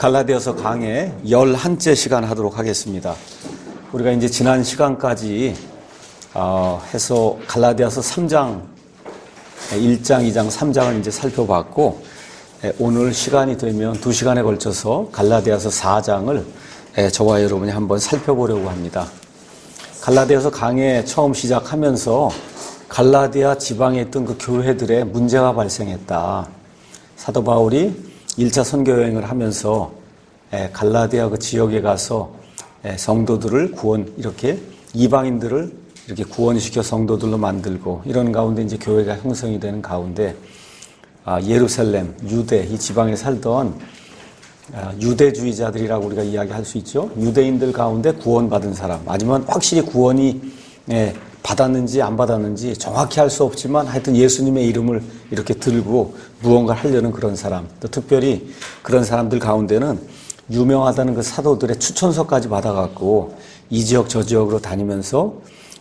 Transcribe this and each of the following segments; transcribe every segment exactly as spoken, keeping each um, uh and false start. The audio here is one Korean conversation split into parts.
갈라디아서 강의 열한째 시간 하도록 하겠습니다. 우리가 이제 지난 시간까지 어, 해서 갈라디아서 삼 장, 일 장, 이 장, 삼 장을 이제 살펴봤고, 오늘 시간이 되면 두 시간에 걸쳐서 갈라디아서 사 장을 저와 여러분이 한번 살펴보려고 합니다. 갈라디아서 강의 처음 시작하면서 갈라디아 지방에 있던 그 교회들의 문제가 발생했다. 사도 바울이 일 차 선교 여행을 하면서 갈라디아 그 지역에 가서 성도들을 구원, 이렇게 이방인들을 이렇게 구원시켜 성도들로 만들고 이런 가운데 이제 교회가 형성이 되는 가운데 예루살렘, 유대, 이 지방에 살던 유대주의자들이라고 우리가 이야기할 수 있죠. 유대인들 가운데 구원받은 사람, 아니면 확실히 구원이 받았는지 안 받았는지 정확히 할 수 없지만 하여튼 예수님의 이름을 이렇게 들고 무언가 하려는 그런 사람, 또 특별히 그런 사람들 가운데는 유명하다는 그 사도들의 추천서까지 받아갖고 이 지역 저 지역으로 다니면서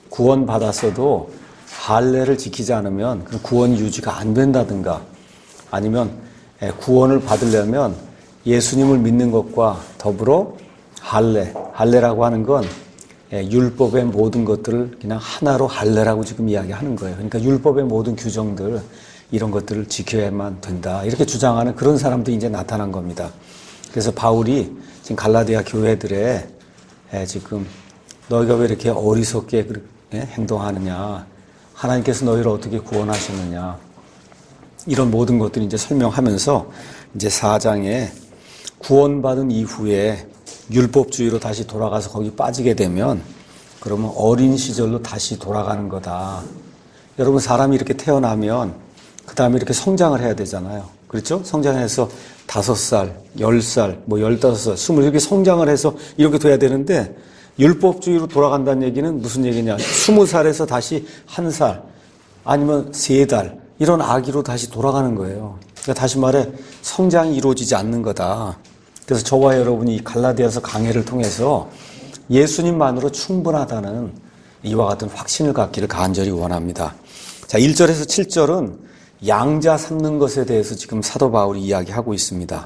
구원받았어도 할례를 지키지 않으면 그 구원 유지가 안 된다든가, 아니면 구원을 받으려면 예수님을 믿는 것과 더불어 할례, 할례라고 하는 건 율법의 모든 것들을 그냥 하나로 할례라고 지금 이야기하는 거예요. 그러니까 율법의 모든 규정들, 이런 것들을 지켜야만 된다, 이렇게 주장하는 그런 사람들이 이제 나타난 겁니다. 그래서 바울이 지금 갈라디아 교회들의 지금 너희가 왜 이렇게 어리석게 행동하느냐, 하나님께서 너희를 어떻게 구원하셨느냐, 이런 모든 것들을 이제 설명하면서 이제 사 장에 구원받은 이후에 율법주의로 다시 돌아가서 거기 빠지게 되면 그러면 어린 시절로 다시 돌아가는 거다. 여러분, 사람이 이렇게 태어나면 그 다음에 이렇게 성장을 해야 되잖아요. 그렇죠? 성장해서 다섯 살, 열 살, 뭐 열다섯 살, 스물, 이렇게 성장을 해서 이렇게 돼야 되는데 율법주의로 돌아간다는 얘기는 무슨 얘기냐? 스무 살에서 다시 한 살, 아니면 세 달, 이런 아기로 다시 돌아가는 거예요. 그러니까 다시 말해 성장이 이루어지지 않는 거다. 그래서 저와 여러분이 이 갈라디아서 강해를 통해서 예수님만으로 충분하다는 이와 같은 확신을 갖기를 간절히 원합니다. 자, 일 절에서 칠 절은 양자 삼는 것에 대해서 지금 사도 바울이 이야기하고 있습니다.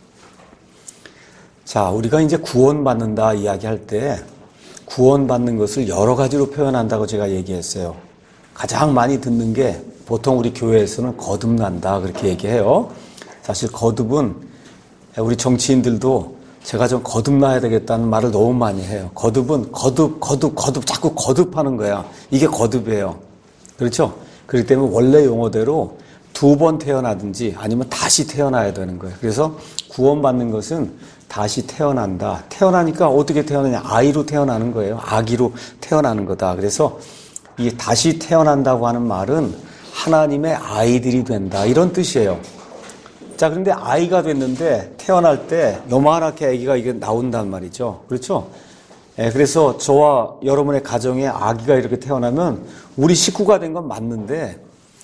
자, 우리가 이제 구원받는다 이야기할 때 구원받는 것을 여러 가지로 표현한다고 제가 얘기했어요. 가장 많이 듣는 게 보통 우리 교회에서는 거듭난다, 그렇게 얘기해요. 사실 거듭은 우리 정치인들도 제가 좀 거듭나야 되겠다는 말을 너무 많이 해요. 거듭은 거듭, 거듭, 거듭, 자꾸 거듭하는 거야. 이게 거듭이에요. 그렇죠? 그렇기 때문에 원래 용어대로 두 번 태어나든지 아니면 다시 태어나야 되는 거예요. 그래서 구원받는 것은 다시 태어난다. 태어나니까 어떻게 태어나냐? 아이로 태어나는 거예요. 아기로 태어나는 거다. 그래서 이 다시 태어난다고 하는 말은 하나님의 아이들이 된다, 이런 뜻이에요. 자, 그런데 아이가 됐는데 태어날 때 요만하게 아기가 이게 나온단 말이죠. 그렇죠? 예, 그래서 저와 여러분의 가정에 아기가 이렇게 태어나면 우리 식구가 된 건 맞는데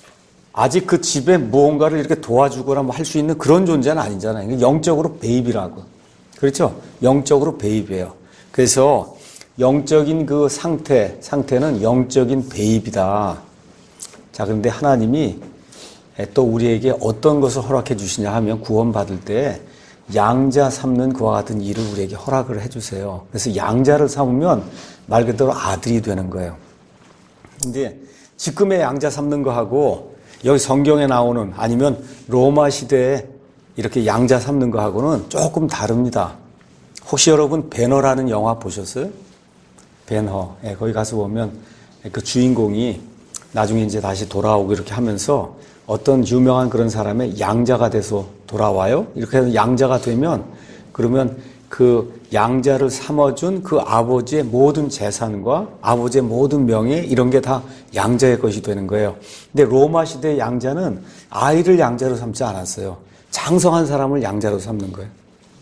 아직 그 집에 무언가를 이렇게 도와주거나 뭐 할 수 있는 그런 존재는 아니잖아요. 영적으로 베이비라고. 그렇죠? 영적으로 베이비예요. 그래서 영적인 그 상태, 상태는 영적인 베이비다. 자, 그런데 하나님이 또 우리에게 어떤 것을 허락해 주시냐 하면 구원받을 때 양자 삼는 그와 같은 일을 우리에게 허락을 해 주세요. 그래서 양자를 삼으면 말 그대로 아들이 되는 거예요. 근데 지금의 양자 삼는 거하고 여기 성경에 나오는, 아니면 로마 시대에 이렇게 양자 삼는 거하고는 조금 다릅니다. 혹시 여러분 배너라는 영화 보셨어요? 배너. 예, 거기 가서 보면 그 주인공이 나중에 이제 다시 돌아오고 이렇게 하면서 어떤 유명한 그런 사람의 양자가 돼서 돌아와요. 이렇게 해서 양자가 되면 그러면 그 양자를 삼아준 그 아버지의 모든 재산과 아버지의 모든 명예, 이런 게 다 양자의 것이 되는 거예요. 근데 로마 시대의 양자는 아이를 양자로 삼지 않았어요. 장성한 사람을 양자로 삼는 거예요.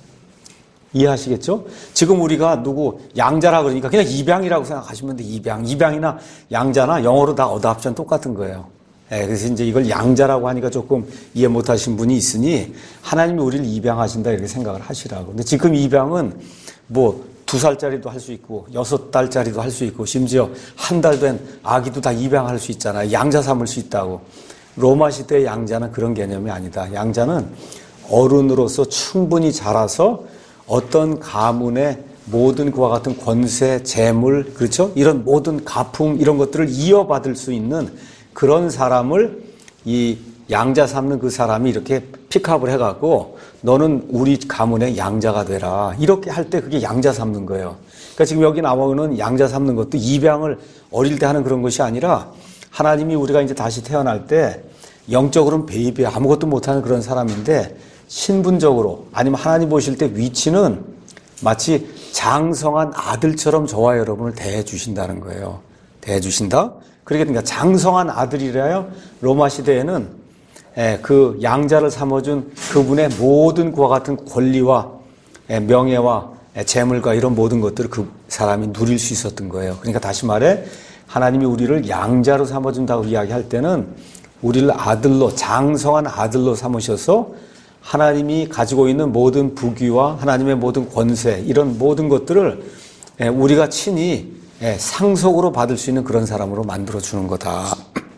이해하시겠죠? 지금 우리가 누구 양자라 그러니까 그냥 입양이라고 생각하시면 돼. 입양. 입양이나 양자나 영어로 다 어답션 똑같은 거예요. 예, 그래서 이제 이걸 양자라고 하니까 조금 이해 못하신 분이 있으니 하나님이 우리를 입양하신다, 이렇게 생각을 하시라고. 근데 지금 입양은 뭐 두 살짜리도 할 수 있고 여섯 달짜리도 할 수 있고 심지어 한 달 된 아기도 다 입양할 수 있잖아요. 양자 삼을 수 있다고. 로마 시대의 양자는 그런 개념이 아니다. 양자는 어른으로서 충분히 자라서 어떤 가문의 모든 그와 같은 권세, 재물, 그렇죠? 이런 모든 가풍 이런 것들을 이어받을 수 있는 그런 사람을 이 양자 삼는 그 사람이 이렇게 픽업을 해갖고 너는 우리 가문의 양자가 되라. 이렇게 할 때 그게 양자 삼는 거예요. 그러니까 지금 여기 나오는 양자 삼는 것도 입양을 어릴 때 하는 그런 것이 아니라 하나님이 우리가 이제 다시 태어날 때 영적으로는 베이비 아무것도 못하는 그런 사람인데 신분적으로 아니면 하나님 보실 때 위치는 마치 장성한 아들처럼 저와 여러분을 대해 주신다는 거예요. 대해 주신다? 그러니까 장성한 아들이라요. 로마 시대에는 그 양자를 삼아준 그분의 모든 그와 같은 권리와 명예와 재물과 이런 모든 것들을 그 사람이 누릴 수 있었던 거예요. 그러니까 다시 말해 하나님이 우리를 양자로 삼아준다고 이야기할 때는 우리를 아들로 장성한 아들로 삼으셔서 하나님이 가지고 있는 모든 부귀와 하나님의 모든 권세 이런 모든 것들을 우리가 친히 상속으로 받을 수 있는 그런 사람으로 만들어주는 거다.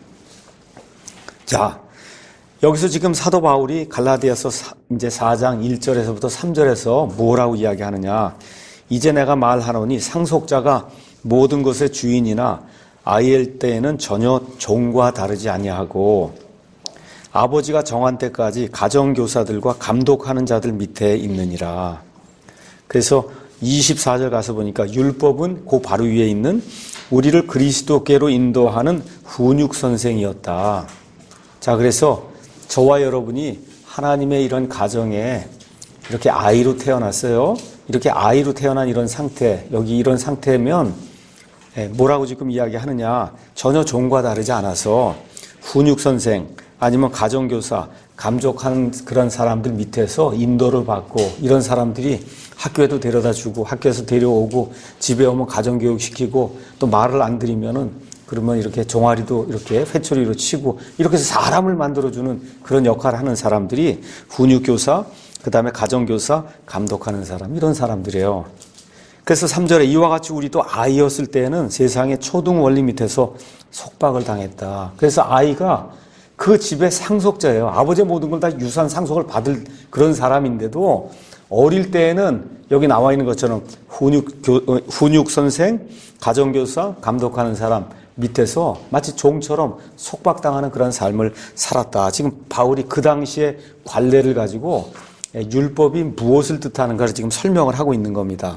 자, 여기서 지금 사도 바울이 갈라디아서 이제 사 장 일 절에서부터 삼 절에서 뭐라고 이야기하느냐. 이제 내가 말하노니 상속자가 모든 것의 주인이나 아이일 때에는 전혀 종과 다르지 아니하고 아버지가 정한 때까지 가정교사들과 감독하는 자들 밑에 있느니라. 그래서 이십사 절 가서 보니까 율법은 그 바로 위에 있는 우리를 그리스도께로 인도하는 훈육 선생이었다. 자, 그래서 저와 여러분이 하나님의 이런 가정에 이렇게 아이로 태어났어요. 이렇게 아이로 태어난 이런 상태, 여기 이런 상태면 뭐라고 지금 이야기하느냐. 전혀 종과 다르지 않아서 훈육 선생 아니면 가정교사, 감독하는 그런 사람들 밑에서 인도를 받고 이런 사람들이 학교에도 데려다 주고 학교에서 데려오고 집에 오면 가정교육 시키고 또 말을 안 들으면은 그러면 이렇게 종아리도 이렇게 회초리로 치고 이렇게 해서 사람을 만들어주는 그런 역할을 하는 사람들이 훈육교사, 그 다음에 가정교사, 감독하는 사람 이런 사람들이에요. 그래서 삼 절에 이와 같이 우리도 아이였을 때에는 세상의 초등 원리 밑에서 속박을 당했다. 그래서 아이가 그 집의 상속자예요. 아버지의 모든 걸 다 유산 상속을 받을 그런 사람인데도 어릴 때에는 여기 나와 있는 것처럼 훈육, 교, 훈육 선생, 가정교사, 감독하는 사람 밑에서 마치 종처럼 속박당하는 그런 삶을 살았다. 지금 바울이 그 당시의 관례를 가지고 율법이 무엇을 뜻하는가를 지금 설명을 하고 있는 겁니다.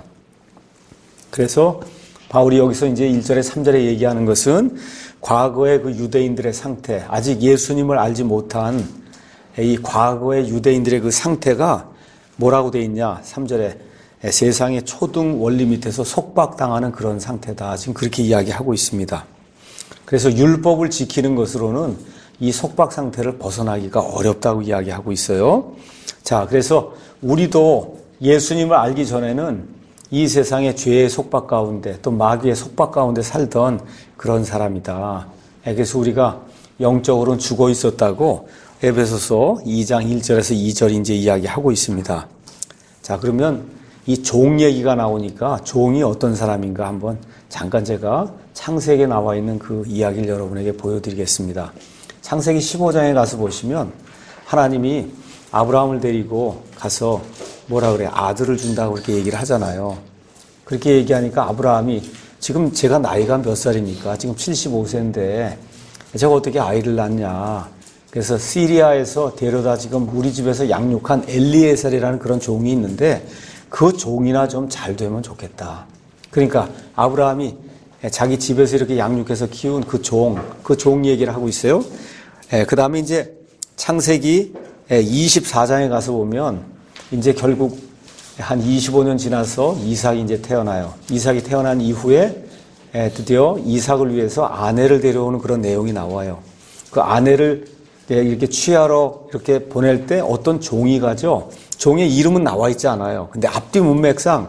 그래서 바울이 여기서 이제 일 절에 삼 절에 얘기하는 것은 과거의 그 유대인들의 상태, 아직 예수님을 알지 못한 이 과거의 유대인들의 그 상태가 뭐라고 돼 있냐? 삼 절에 세상의 초등 원리 밑에서 속박당하는 그런 상태다. 지금 그렇게 이야기하고 있습니다. 그래서 율법을 지키는 것으로는 이 속박 상태를 벗어나기가 어렵다고 이야기하고 있어요. 자, 그래서 우리도 예수님을 알기 전에는 이 세상의 죄의 속박 가운데 또 마귀의 속박 가운데 살던 그런 사람이다. 그래서 우리가 영적으로는 죽어 있었다고 에베소서 이 장 일 절에서 이 절이 이제 이야기하고 있습니다. 자, 그러면 이 종 얘기가 나오니까 종이 어떤 사람인가 한번 잠깐 제가 창세기에 나와 있는 그 이야기를 여러분에게 보여드리겠습니다. 창세기 십오 장에 가서 보시면 하나님이 아브라함을 데리고 가서 뭐라 그래? 아들을 준다고 그렇게 얘기를 하잖아요. 그렇게 얘기하니까 아브라함이 지금 제가 나이가 몇 살입니까? 지금 칠십오 세인데 제가 어떻게 아이를 낳냐? 그래서 시리아에서 데려다 지금 우리 집에서 양육한 엘리에셀이라는 그런 종이 있는데 그 종이나 좀 잘 되면 좋겠다. 그러니까 아브라함이 자기 집에서 이렇게 양육해서 키운 그 종, 그 종 얘기를 하고 있어요. 그 다음에 이제 창세기 이십사 장에 가서 보면 이제 결국 한 이십오 년 지나서 이삭이 이제 태어나요. 이삭이 태어난 이후에 드디어 이삭을 위해서 아내를 데려오는 그런 내용이 나와요. 그 아내를 이렇게 취하러 이렇게 보낼 때 어떤 종이 가죠. 종의 이름은 나와 있지 않아요. 근데 앞뒤 문맥상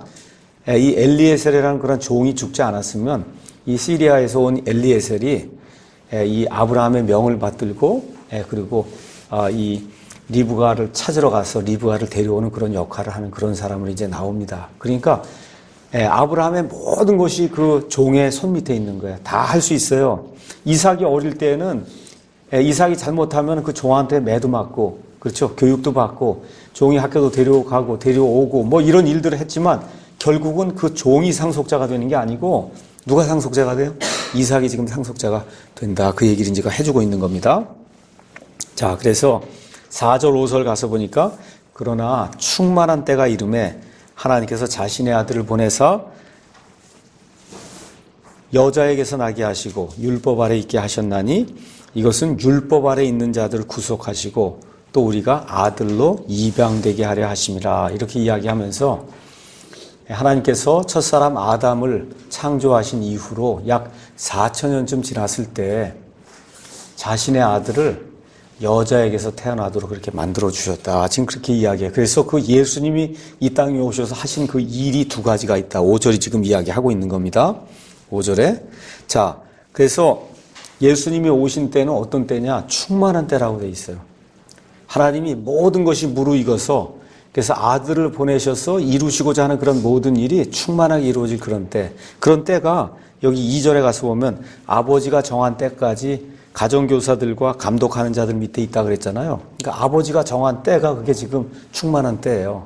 이 엘리에셀이라는 그런 종이 죽지 않았으면 이 시리아에서 온 엘리에셀이 이 아브라함의 명을 받들고 그리고 이 리브가를 찾으러 가서 리브가를 데려오는 그런 역할을 하는 그런 사람으로 이제 나옵니다. 그러니까 아브라함의 모든 것이 그 종의 손 밑에 있는 거예요. 다 할 수 있어요. 이삭이 어릴 때는 이삭이 잘못하면 그 종한테 매도 맞고 그렇죠? 교육도 받고 종이 학교도 데려가고 데려오고 뭐 이런 일들을 했지만 결국은 그 종이 상속자가 되는 게 아니고 누가 상속자가 돼요? 이삭이 지금 상속자가 된다. 그 얘기를 제가 해주고 있는 겁니다. 자, 그래서 사 절 오 절 가서 보니까 그러나 충만한 때가 이름에 하나님께서 자신의 아들을 보내사 여자에게서 나게 하시고 율법 아래 있게 하셨나니 이것은 율법 아래 있는 자들을 구속하시고 또 우리가 아들로 입양되게 하려 하심이라. 이렇게 이야기하면서 하나님께서 첫사람 아담을 창조하신 이후로 약 사천 년쯤 지났을 때 자신의 아들을 여자에게서 태어나도록 그렇게 만들어 주셨다. 지금 그렇게 이야기해요. 그래서 그 예수님이 이 땅에 오셔서 하신 그 일이 두 가지가 있다. 오 절이 지금 이야기하고 있는 겁니다. 오 절에. 자, 그래서 예수님이 오신 때는 어떤 때냐? 충만한 때라고 돼 있어요. 하나님이 모든 것이 무르익어서 그래서 아들을 보내셔서 이루시고자 하는 그런 모든 일이 충만하게 이루어질 그런 때. 그런 때가 여기 이 절에 가서 보면 아버지가 정한 때까지 가정교사들과 감독하는 자들 밑에 있다 그랬잖아요. 그러니까 아버지가 정한 때가 그게 지금 충만한 때예요.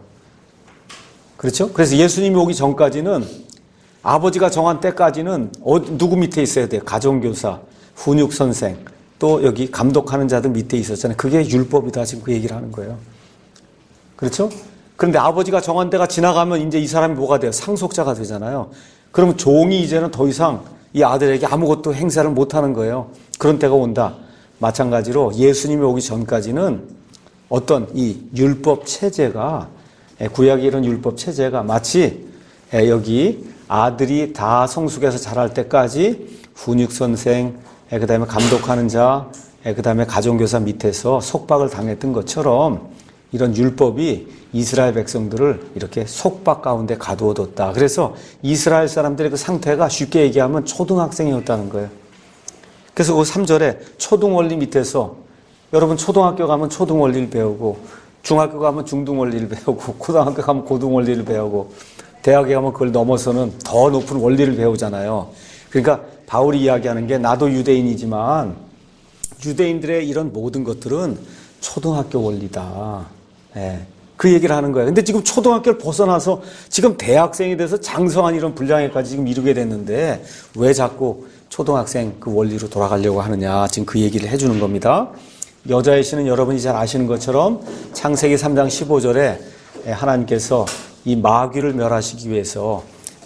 그렇죠? 그래서 예수님이 오기 전까지는 아버지가 정한 때까지는 어, 누구 밑에 있어야 돼요? 가정교사, 훈육선생, 또 여기 감독하는 자들 밑에 있었잖아요. 그게 율법이다. 지금 그 얘기를 하는 거예요. 그렇죠? 그런데 아버지가 정한 때가 지나가면 이제 이 사람이 뭐가 돼요? 상속자가 되잖아요. 그러면 종이 이제는 더 이상 이 아들에게 아무것도 행사를 못하는 거예요. 그런 때가 온다. 마찬가지로 예수님이 오기 전까지는 어떤 이 율법 체제가, 구약의 이런 율법 체제가 마치 여기 아들이 다 성숙해서 자랄 때까지 훈육선생, 그 다음에 감독하는 자, 그 다음에 가정교사 밑에서 속박을 당했던 것처럼 이런 율법이 이스라엘 백성들을 이렇게 속박 가운데 가두어뒀다. 그래서 이스라엘 사람들의 그 상태가 쉽게 얘기하면 초등학생이었다는 거예요. 그래서 그 삼 절에 초등원리 밑에서 여러분 초등학교 가면 초등원리를 배우고 중학교 가면 중등원리를 배우고 고등학교 가면 고등원리를 배우고 대학에 가면 그걸 넘어서는 더 높은 원리를 배우잖아요. 그러니까 바울이 이야기하는 게 나도 유대인이지만 유대인들의 이런 모든 것들은 초등학교 원리다. 네. 그 얘기를 하는 거예요. 근데 지금 초등학교를 벗어나서 지금 대학생이 돼서 장성한 이런 분량에까지 지금 이르게 됐는데 왜 자꾸 초등학생 그 원리로 돌아가려고 하느냐. 지금 그 얘기를 해주는 겁니다. 여자의 씨는 여러분이 잘 아시는 것처럼 창세기 삼 장 십오 절에 하나님께서 이 마귀를 멸하시기 위해서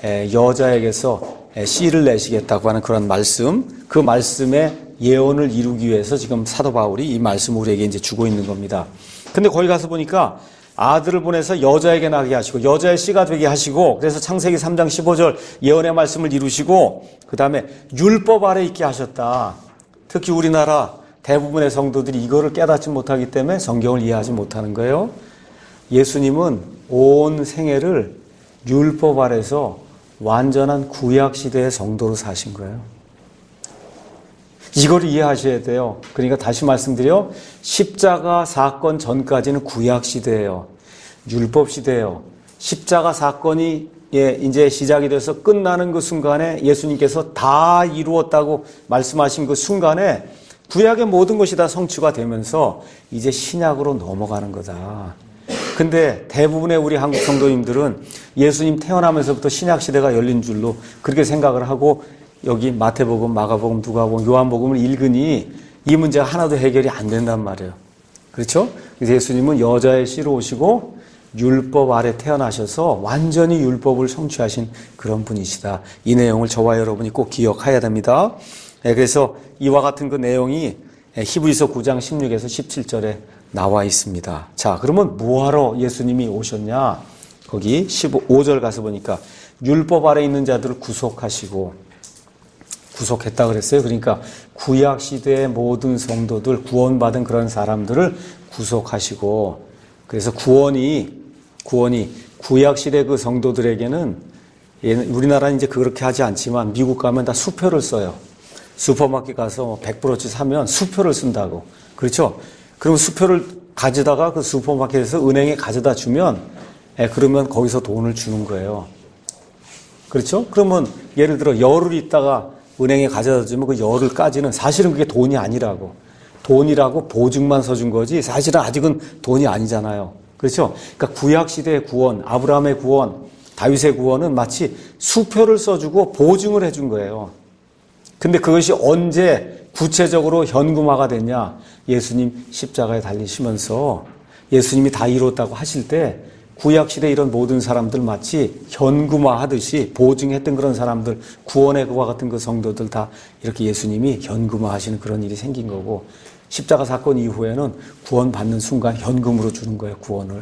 여자에게서 씨를 내시겠다고 하는 그런 말씀, 그 말씀의 예언을 이루기 위해서 지금 사도 바울이 이 말씀을 우리에게 이제 주고 있는 겁니다. 근데 거기 가서 보니까 아들을 보내서 여자에게 나게 하시고 여자의 씨가 되게 하시고 그래서 창세기 삼 장 십오 절 예언의 말씀을 이루시고 그 다음에 율법 아래 있게 하셨다. 특히 우리나라 대부분의 성도들이 이거를 깨닫지 못하기 때문에 성경을 이해하지 못하는 거예요. 예수님은 온 생애를 율법 아래서 완전한 구약시대의 성도로 사신 거예요. 이걸 이해하셔야 돼요. 그러니까 다시 말씀드려 십자가 사건 전까지는 구약시대예요. 율법시대예요. 십자가 사건이 예, 이제 시작이 돼서 끝나는 그 순간에 예수님께서 다 이루었다고 말씀하신 그 순간에 구약의 모든 것이 다 성취가 되면서 이제 신약으로 넘어가는 거다. 근데 대부분의 우리 한국 성도님들은 예수님 태어나면서부터 신약시대가 열린 줄로 그렇게 생각을 하고 여기 마태복음, 마가복음, 누가복음, 요한복음을 읽으니 이 문제가 하나도 해결이 안 된단 말이에요. 그렇죠? 그래서 예수님은 여자의 씨로 오시고 율법 아래 태어나셔서 완전히 율법을 성취하신 그런 분이시다. 이 내용을 저와 여러분이 꼭 기억해야 됩니다. 그래서 이와 같은 그 내용이 히브리서 구 장 십육에서 십칠 절에 나와 있습니다. 자, 그러면 뭐하러 예수님이 오셨냐? 거기 십오 절 가서 보니까 율법 아래 있는 자들을 구속하시고 구속했다 그랬어요. 그러니까 구약 시대의 모든 성도들 구원받은 그런 사람들을 구속하시고 그래서 구원이 구원이 구약 시대 그 성도들에게는 우리나라는 이제 그렇게 하지 않지만 미국 가면 다 수표를 써요. 슈퍼마켓 가서 백 불어치 사면 수표를 쓴다고. 그렇죠? 그럼 수표를 가져다가 그 슈퍼마켓에서 은행에 가져다 주면 예, 그러면 거기서 돈을 주는 거예요. 그렇죠? 그러면 예를 들어 열흘 있다가 은행에 가져다 주면 그 열흘까지는 사실은 그게 돈이 아니라고. 돈이라고 보증만 서준 거지 사실은 아직은 돈이 아니잖아요. 그렇죠? 그러니까 구약시대의 구원, 아브라함의 구원, 다윗의 구원은 마치 수표를 써주고 보증을 해준 거예요. 근데 그것이 언제 구체적으로 현금화가 됐냐? 예수님 십자가에 달리시면서 예수님이 다 이뤘다고 하실 때 구약시대 이런 모든 사람들 마치 현금화하듯이 보증했던 그런 사람들, 구원의 그와 같은 그 성도들 다 이렇게 예수님이 현금화하시는 그런 일이 생긴 거고, 십자가 사건 이후에는 구원받는 순간 현금으로 주는 거예요. 구원을.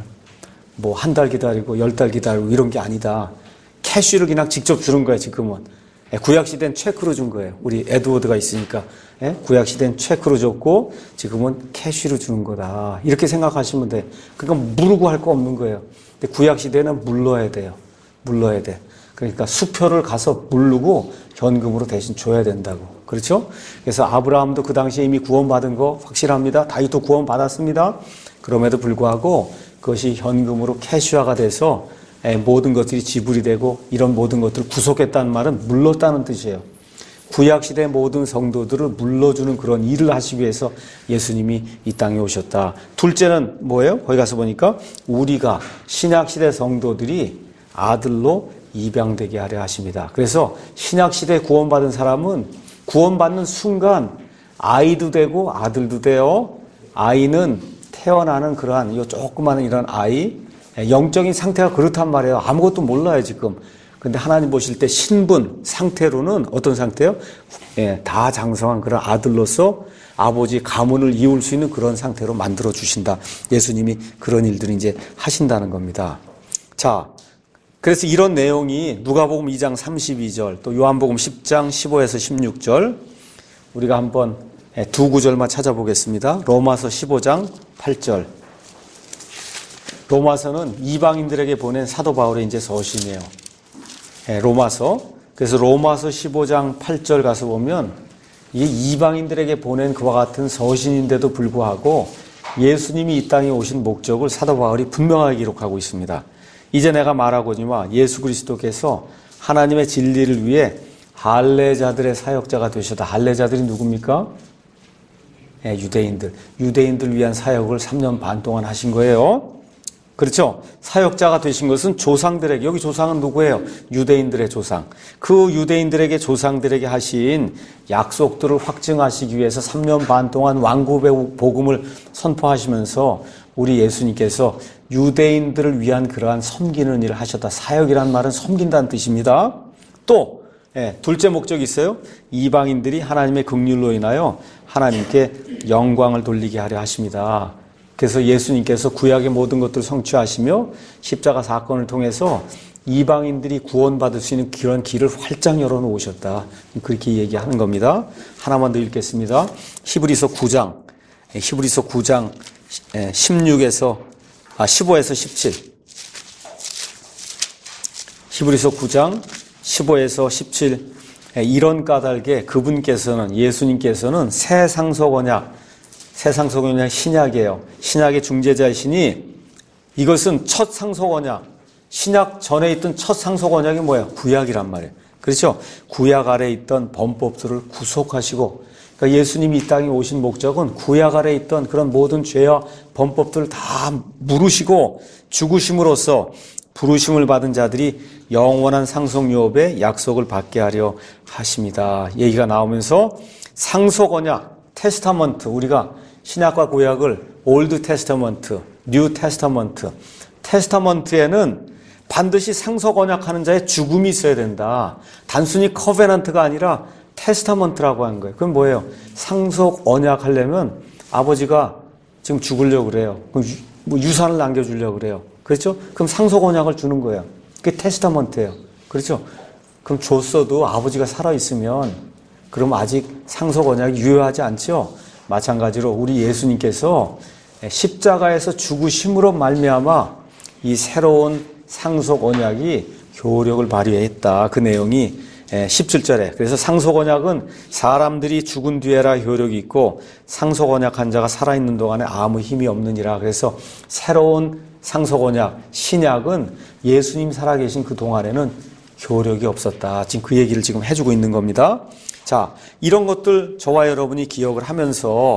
뭐 한 달 기다리고 열 달 기다리고 이런 게 아니다. 캐시를 그냥 직접 주는 거예요. 지금은. 구약시대는 체크로 준 거예요. 우리 에드워드가 있으니까. 구약시대는 체크로 줬고 지금은 캐시로 주는 거다. 이렇게 생각하시면 돼. 그러니까 물고 할 거 없는 거예요. 근데 구약시대는 물러야 돼요. 물러야 돼. 그러니까 수표를 가서 물르고 현금으로 대신 줘야 된다고. 그렇죠? 그래서 아브라함도 그 당시에 이미 구원받은 거 확실합니다. 다윗도 구원받았습니다. 그럼에도 불구하고 그것이 현금으로 캐시화가 돼서 모든 것들이 지불이 되고 이런 모든 것들을 구속했다는 말은 물렀다는 뜻이에요. 구약시대 모든 성도들을 물러주는 그런 일을 하시기 위해서 예수님이 이 땅에 오셨다. 둘째는 뭐예요? 거기 가서 보니까 우리가 신약시대 성도들이 아들로 입양되게 하려 하십니다. 그래서 신약시대 구원받은 사람은 구원받는 순간 아이도 되고 아들도 돼요. 아이는 태어나는 그러한 이 조그마한 이런 아이, 영적인 상태가 그렇단 말이에요. 아무것도 몰라요, 지금. 근데 하나님 보실 때 신분, 상태로는 어떤 상태요? 예, 다 장성한 그런 아들로서 아버지 가문을 이을 수 있는 그런 상태로 만들어 주신다. 예수님이 그런 일들을 이제 하신다는 겁니다. 자, 그래서 이런 내용이 누가복음 이 장 삼십이 절, 또 요한복음 십 장 십오에서 십육 절, 우리가 한번 두 구절만 찾아보겠습니다. 로마서 십오 장 팔 절. 로마서는 이방인들에게 보낸 사도 바울의 이제 서신이에요. 예, 로마서. 그래서 로마서 십오 장 팔 절 가서 보면 이 이방인들에게 보낸 그와 같은 서신인데도 불구하고 예수님이 이 땅에 오신 목적을 사도 바울이 분명하게 기록하고 있습니다. 이제 내가 말하거니와 예수 그리스도께서 하나님의 진리를 위해 할례자들의 사역자가 되셨다. 할례자들이 누굽니까? 예, 유대인들. 유대인들 위한 사역을 삼 년 반 동안 하신 거예요. 그렇죠? 사역자가 되신 것은 조상들에게, 여기 조상은 누구예요? 유대인들의 조상. 그 유대인들에게, 조상들에게 하신 약속들을 확증하시기 위해서 삼 년 반 동안 왕국의 복음을 선포하시면서 우리 예수님께서 유대인들을 위한 그러한 섬기는 일을 하셨다. 사역이란 말은 섬긴다는 뜻입니다. 또 예, 둘째 목적이 있어요. 이방인들이 하나님의 긍휼로 인하여 하나님께 영광을 돌리게 하려 하십니다. 그래서 예수님께서 구약의 모든 것들을 성취하시며 십자가 사건을 통해서 이방인들이 구원받을 수 있는 그런 길을 활짝 열어놓으셨다. 그렇게 얘기하는 겁니다. 하나만 더 읽겠습니다. 히브리서 구 장, 히브리서 구 장 십육에서 아 십오에서 십칠. 히브리서 구 장 십오에서 십칠. 이런 까닭에 그분께서는, 예수님께서는 새 상속 언약, 새 상속 언약 신약이에요. 신약의 중재자이시니 이것은 첫 상속 언약, 신약 전에 있던 첫 상속 언약이 뭐예요? 구약이란 말이에요. 그렇죠? 구약 아래 있던 범법들을 구속하시고, 그러니까 예수님이 이 땅에 오신 목적은 구약 아래 있던 그런 모든 죄와 범법들을 다 물으시고 죽으심으로써 부르심을 받은 자들이 영원한 상속 유업의 약속을 받게 하려 하십니다. 얘기가 나오면서 상속 언약, 테스타먼트, 우리가 신약과 구약을 올드 테스타먼트, 뉴 테스타먼트, 테스타먼트에는 반드시 상속 언약하는 자의 죽음이 있어야 된다. 단순히 커베넌트가 아니라 테스타먼트라고 하는 거예요. 그럼 뭐예요? 상속 언약하려면 아버지가 지금 죽으려고 그래요. 그럼 유, 뭐 유산을 남겨주려고 그래요. 그렇죠? 그럼 상속 언약을 주는 거예요. 그게 테스타먼트예요. 그렇죠? 그럼 줬어도 아버지가 살아있으면 그럼 아직 상속 언약이 유효하지 않죠? 마찬가지로 우리 예수님께서 십자가에서 죽으심으로 말미암아 이 새로운 상속 언약이 효력을 발휘했다. 그 내용이 십칠 절에. 그래서 상속 언약은 사람들이 죽은 뒤에라 효력이 있고 상속 언약한 자가 살아있는 동안에 아무 힘이 없느니라. 그래서 새로운 상속 언약, 신약은 예수님 살아계신 그 동안에는 효력이 없었다. 지금 그 얘기를 지금 해주고 있는 겁니다. 자, 이런 것들 저와 여러분이 기억을 하면서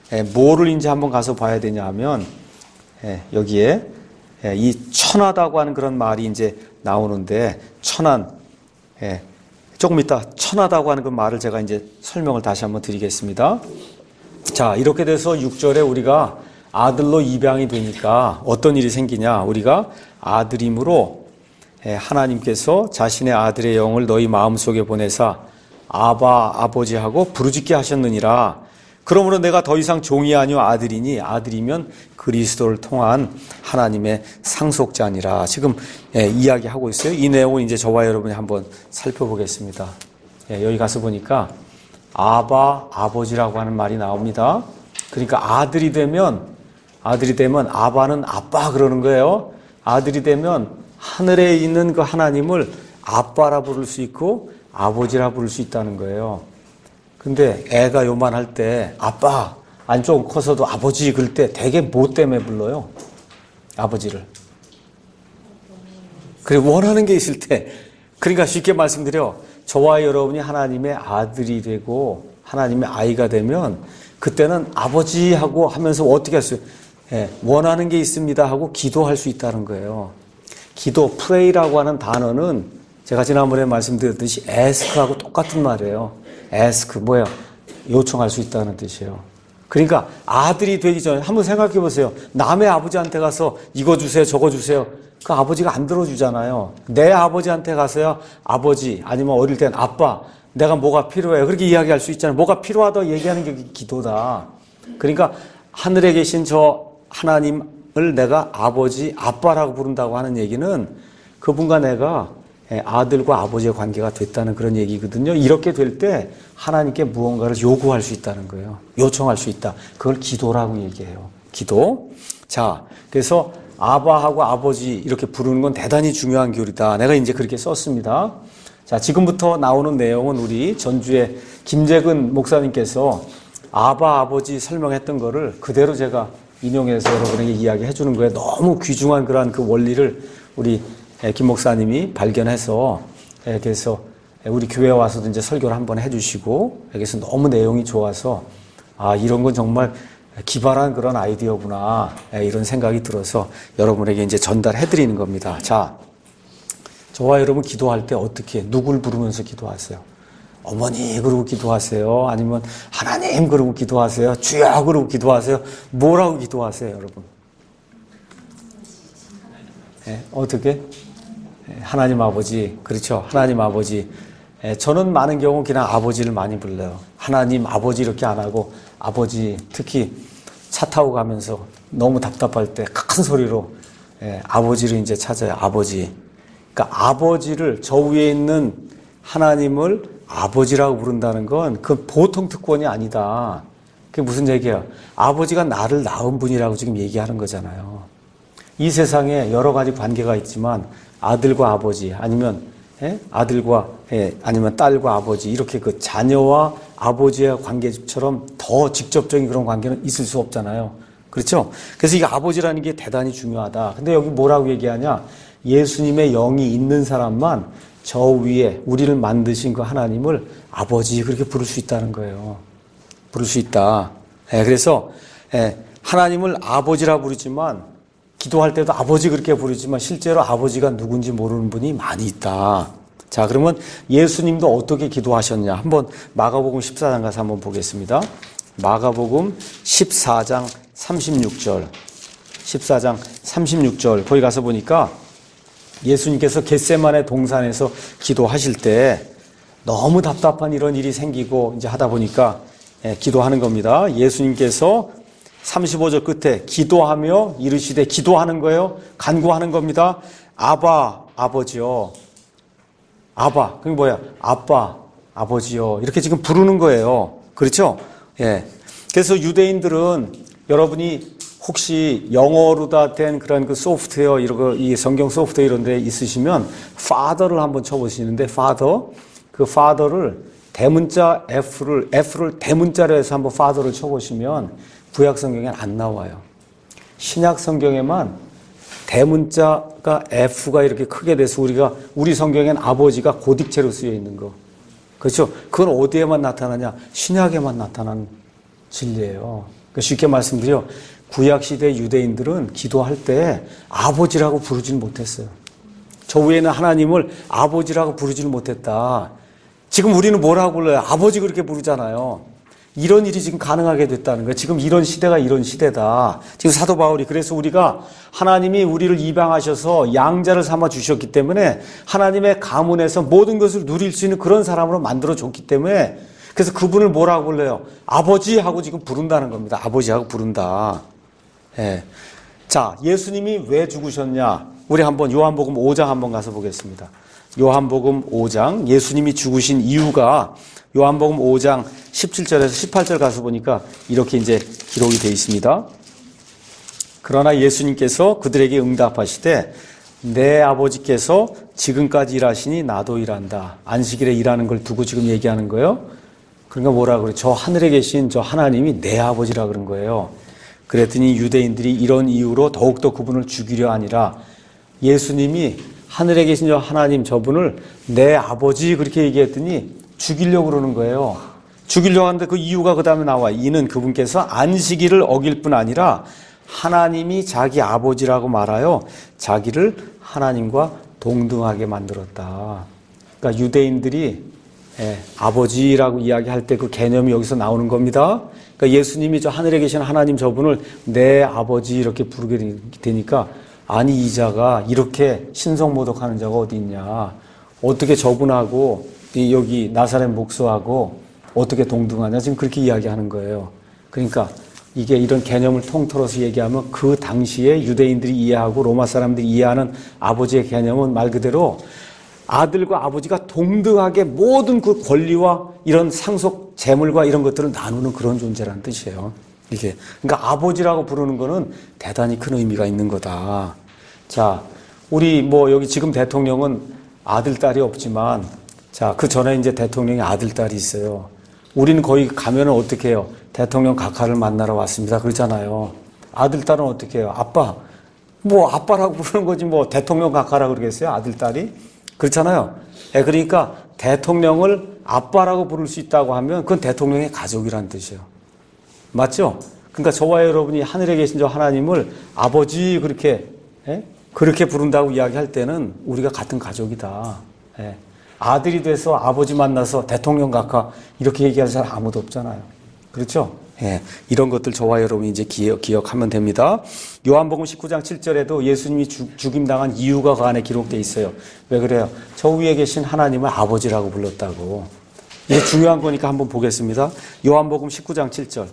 예, 뭐를 이제 한번 가서 봐야 되냐 하면, 예, 여기에 예, 이 천하다고 하는 그런 말이 이제 나오는데, 천한, 예, 조금 이따 천하다고 하는 그 말을 제가 이제 설명을 다시 한번 드리겠습니다. 자, 이렇게 돼서 육 절에 우리가 아들로 입양이 되니까 어떤 일이 생기냐? 우리가 아들임으로 하나님께서 자신의 아들의 영을 너희 마음속에 보내사 아바 아버지하고 부르짖게 하셨느니라. 그러므로 내가 더 이상 종이 아니요 아들이니 아들이면 그리스도를 통한 하나님의 상속자니라. 지금 예, 이야기하고 있어요. 이 내용을 이제 저와 여러분이 한번 살펴보겠습니다. 예, 여기 가서 보니까 아바 아버지라고 하는 말이 나옵니다. 그러니까 아들이 되면 아들이 되면 아바는 아빠 그러는 거예요. 아들이 되면 하늘에 있는 그 하나님을 아빠라 부를 수 있고 아버지라 부를 수 있다는 거예요. 근데 애가 요만할 때 아빠, 아니 좀 커서도 아버지 그럴 때 되게 뭐 때문에 불러요? 아버지를. 그리고 원하는 게 있을 때. 그러니까 쉽게 말씀드려, 저와 여러분이 하나님의 아들이 되고 하나님의 아이가 되면 그때는 아버지하고 하면서 어떻게 할 수 있어요? 예, 원하는 게 있습니다 하고 기도할 수 있다는 거예요. 기도, 프레이라고 하는 단어는 제가 지난번에 말씀드렸듯이 ask하고 똑같은 말이에요. ask, 뭐야? 요청할 수 있다는 뜻이에요. 그러니까 아들이 되기 전에 한번 생각해 보세요. 남의 아버지한테 가서 이거 주세요, 저거 주세요. 그 아버지가 안 들어주잖아요. 내 아버지한테 가서야 아버지, 아니면 어릴 땐 아빠, 내가 뭐가 필요해요. 그렇게 이야기할 수 있잖아요. 뭐가 필요하다고 얘기하는 게 기도다. 그러니까 하늘에 계신 저 하나님을 내가 아버지, 아빠라고 부른다고 하는 얘기는 그분과 내가 아들과 아버지의 관계가 됐다는 그런 얘기거든요. 이렇게 될 때 하나님께 무언가를 요구할 수 있다는 거예요. 요청할 수 있다. 그걸 기도라고 얘기해요. 기도. 자, 그래서 아바하고 아버지 이렇게 부르는 건 대단히 중요한 교리다. 내가 이제 그렇게 썼습니다. 자, 지금부터 나오는 내용은 우리 전주에 김재근 목사님께서 아바 아버지 설명했던 거를 그대로 제가 인용해서 여러분에게 이야기해 주는 거예요. 너무 귀중한 그러한 그 원리를 우리 김 목사님이 발견해서, 그래서 우리 교회에 와서도 이제 설교를 한번 해주시고, 여기서 너무 내용이 좋아서, 아, 이런 건 정말 기발한 그런 아이디어구나, 이런 생각이 들어서 여러분에게 이제 전달해 드리는 겁니다. 자, 저와 여러분 기도할 때 어떻게, 누굴 부르면서 기도하세요? 어머니 그러고 기도하세요? 아니면 하나님 그러고 기도하세요? 주여 그러고 기도하세요? 뭐라고 기도하세요, 여러분? 네, 어떻게? 하나님 아버지, 그렇죠. 하나님 아버지. 저는 많은 경우 그냥 아버지를 많이 불러요. 하나님 아버지 이렇게 안 하고 아버지, 특히 차 타고 가면서 너무 답답할 때 큰 소리로 아버지를 이제 찾아요. 아버지. 그러니까 아버지를, 저 위에 있는 하나님을 아버지라고 부른다는 건 그 보통 특권이 아니다. 그게 무슨 얘기예요? 아버지가 나를 낳은 분이라고 지금 얘기하는 거잖아요. 이 세상에 여러 가지 관계가 있지만 아들과 아버지, 아니면 예? 아들과 예, 아니면 딸과 아버지, 이렇게 그 자녀와 아버지의 관계처럼 더 직접적인 그런 관계는 있을 수 없잖아요. 그렇죠? 그래서 이게 아버지라는 게 대단히 중요하다. 근데 여기 뭐라고 얘기하냐? 예수님의 영이 있는 사람만 저 위에 우리를 만드신 그 하나님을 아버지 그렇게 부를 수 있다는 거예요. 부를 수 있다. 예, 그래서 예, 하나님을 아버지라 부르지만, 기도할 때도 아버지 그렇게 부르지만 실제로 아버지가 누군지 모르는 분이 많이 있다. 자, 그러면 예수님도 어떻게 기도하셨냐? 한번 마가복음 십사 장 가서 한번 보겠습니다. 마가복음 십사 장 삼십육 절. 십사 장 삼십육 절. 거기 가서 보니까 예수님께서 겟세마네 동산에서 기도하실 때 너무 답답한 이런 일이 생기고 이제 하다 보니까 예, 기도하는 겁니다. 예수님께서 삼십오 절 끝에 기도하며 이르시되, 기도하는 거예요. 간구하는 겁니다. 아바, 아버지요. 아바, 그게 뭐야? 아빠, 아버지요. 이렇게 지금 부르는 거예요. 그렇죠? 예. 그래서 유대인들은 여러분이 혹시 영어로 다 된 그런 그 소프트웨어, 이런 거, 이 성경 소프트웨어 이런 데 있으시면 father를 한번 쳐보시는데, father, 그 father를 대문자 F를, F를 대문자로 해서 한번 father를 쳐보시면 구약 성경엔 안 나와요. 신약 성경에만 대문자가 F가 이렇게 크게 돼서 우리가, 우리 성경엔 아버지가 고딕체로 쓰여 있는 거. 그렇죠? 그건 어디에만 나타나냐? 신약에만 나타나는 진리예요. 쉽게 말씀드려 구약 시대 유대인들은 기도할 때 아버지라고 부르지는 못했어요. 저 위에는 하나님을 아버지라고 부르지는 못했다. 지금 우리는 뭐라고 불러요? 아버지 그렇게 부르잖아요. 이런 일이 지금 가능하게 됐다는 거예요. 지금 이런 시대가 이런 시대다. 지금 사도 바울이 그래서 우리가 하나님이 우리를 입양하셔서 양자를 삼아 주셨기 때문에 하나님의 가문에서 모든 것을 누릴 수 있는 그런 사람으로 만들어 줬기 때문에 그래서 그분을 뭐라고 불러요? 아버지하고 지금 부른다는 겁니다. 아버지하고 부른다. 예. 자, 예수님이 왜 죽으셨냐? 우리 한번 요한복음 오 장 한번 가서 보겠습니다. 요한복음 오 장, 예수님이 죽으신 이유가 요한복음 오 장 십칠 절에서 십팔 절 가서 보니까 이렇게 이제 기록이 되어 있습니다. 그러나 예수님께서 그들에게 응답하시되 내 아버지께서 지금까지 일하시니 나도 일한다. 안식일에 일하는 걸 두고 지금 얘기하는 거예요. 그러니까 뭐라 그래? 저 하늘에 계신 저 하나님이 내 아버지라 그런 거예요. 그랬더니 유대인들이 이런 이유로 더욱더 그분을 죽이려 하니라. 예수님이 하늘에 계신 저 하나님 저분을 내 아버지 그렇게 얘기했더니 죽이려고 그러는 거예요. 죽이려고 하는데 그 이유가 그 다음에 나와. 이는 그분께서 안식일을 어길 뿐 아니라 하나님이 자기 아버지라고 말하여 자기를 하나님과 동등하게 만들었다. 그러니까 유대인들이 예, 아버지라고 이야기할 때 그 개념이 여기서 나오는 겁니다. 그러니까 예수님이 저 하늘에 계신 하나님 저분을 내 아버지 이렇게 부르게 되니까 아니 이 자가 이렇게 신성모독하는 자가 어디 있냐. 어떻게 저분하고 여기 나사렛 목수하고 어떻게 동등하냐. 지금 그렇게 이야기하는 거예요. 그러니까 이게 이런 개념을 통틀어서 얘기하면 그 당시에 유대인들이 이해하고 로마 사람들이 이해하는 아버지의 개념은 말 그대로 아들과 아버지가 동등하게 모든 그 권리와 이런 상속 재물과 이런 것들을 나누는 그런 존재라는 뜻이에요. 이게. 그러니까 아버지라고 부르는 거는 대단히 큰 의미가 있는 거다. 자, 우리 뭐 여기 지금 대통령은 아들, 딸이 없지만 자, 그 전에 이제 대통령이 아들, 딸이 있어요. 우리는 거기 가면은 어떻게 해요? 대통령 각하를 만나러 왔습니다. 그러잖아요. 아들, 딸은 어떻게 해요? 아빠. 뭐 아빠라고 부르는 거지 뭐 대통령 각하라고 그러겠어요? 아들, 딸이? 그렇잖아요. 예, 그러니까 대통령을 아빠라고 부를 수 있다고 하면 그건 대통령의 가족이라는 뜻이에요. 맞죠? 그러니까 저와 여러분이 하늘에 계신 저 하나님을 아버지 그렇게 예? 그렇게 부른다고 이야기할 때는 우리가 같은 가족이다. 예. 아들이 돼서 아버지 만나서 대통령 각하 이렇게 얘기할 사람 아무도 없잖아요. 그렇죠? 예, 이런 것들 저와 여러분이 이제 기억, 기억하면 됩니다. 요한복음 십구 장 칠 절에도 예수님이 죽, 죽임당한 이유가 그 안에 기록되어 있어요. 왜 그래요? 저 위에 계신 하나님을 아버지라고 불렀다고. 이게 중요한 거니까 한번 보겠습니다. 요한복음 십구 장 칠 절.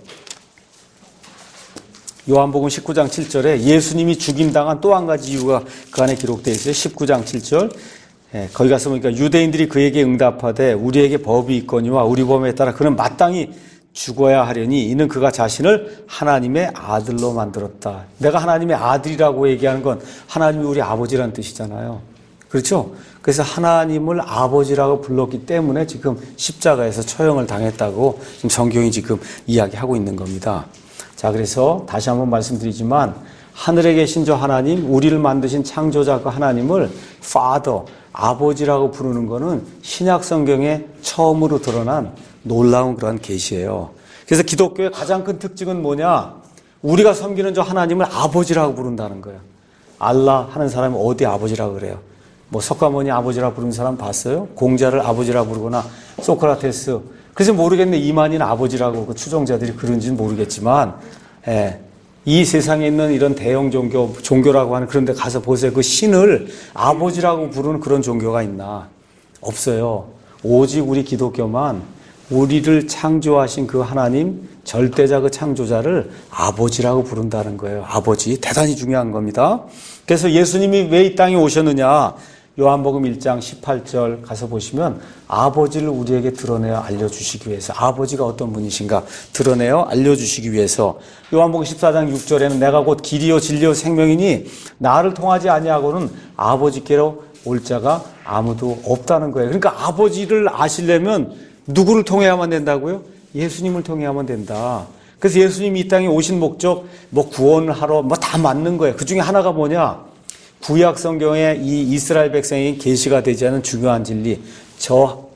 요한복음 십구 장 칠 절에 예수님이 죽임당한 또 한 가지 이유가 그 안에 기록되어 있어요. 십구 장 칠 절. 예, 거기 가서 보니까 유대인들이 그에게 응답하되 우리에게 법이 있거니와 우리 법에 따라 그는 마땅히 죽어야 하려니 이는 그가 자신을 하나님의 아들로 만들었다. 내가 하나님의 아들이라고 얘기하는 건 하나님이 우리 아버지라는 뜻이잖아요. 그렇죠? 그래서 하나님을 아버지라고 불렀기 때문에 지금 십자가에서 처형을 당했다고 지금 성경이 지금 이야기하고 있는 겁니다. 자, 그래서 다시 한번 말씀드리지만 하늘에 계신 저 하나님, 우리를 만드신 창조자 그 하나님을 Father, 아버지라고 부르는 거는 신약 성경에 처음으로 드러난 놀라운 그런 계시예요. 그래서 기독교의 가장 큰 특징은 뭐냐? 우리가 섬기는 저 하나님을 아버지라고 부른다는 거예요. 알라 하는 사람이 어디 아버지라고 그래요? 뭐 석가모니 아버지라고 부르는 사람 봤어요? 공자를 아버지라고 부르거나 소크라테스. 그래서 모르겠네. 이만희는 아버지라고 그 추종자들이 그런지는 모르겠지만 예, 이 세상에 있는 이런 대형 종교, 종교라고 하는 그런 데 가서 보세요. 그 신을 아버지라고 부르는 그런 종교가 있나? 없어요. 오직 우리 기독교만 우리를 창조하신 그 하나님, 절대자 그 창조자를 아버지라고 부른다는 거예요. 아버지. 대단히 중요한 겁니다. 그래서 예수님이 왜 이 땅에 오셨느냐? 요한복음 일 장 십팔 절 가서 보시면 아버지를 우리에게 드러내어 알려주시기 위해서, 아버지가 어떤 분이신가 드러내어 알려주시기 위해서. 요한복음 십사 장 육 절에는 내가 곧 길이요 진리요 생명이니 나를 통하지 아니하고는 아버지께로 올 자가 아무도 없다는 거예요. 그러니까 아버지를 아시려면 누구를 통해야만 된다고요? 예수님을 통해야만 된다. 그래서 예수님이 이 땅에 오신 목적, 뭐 구원하러 뭐 다 맞는 거예요. 그 중에 하나가 뭐냐? 구약 성경에 이 이스라엘 백성에게 계시가 되지 않은 중요한 진리, 저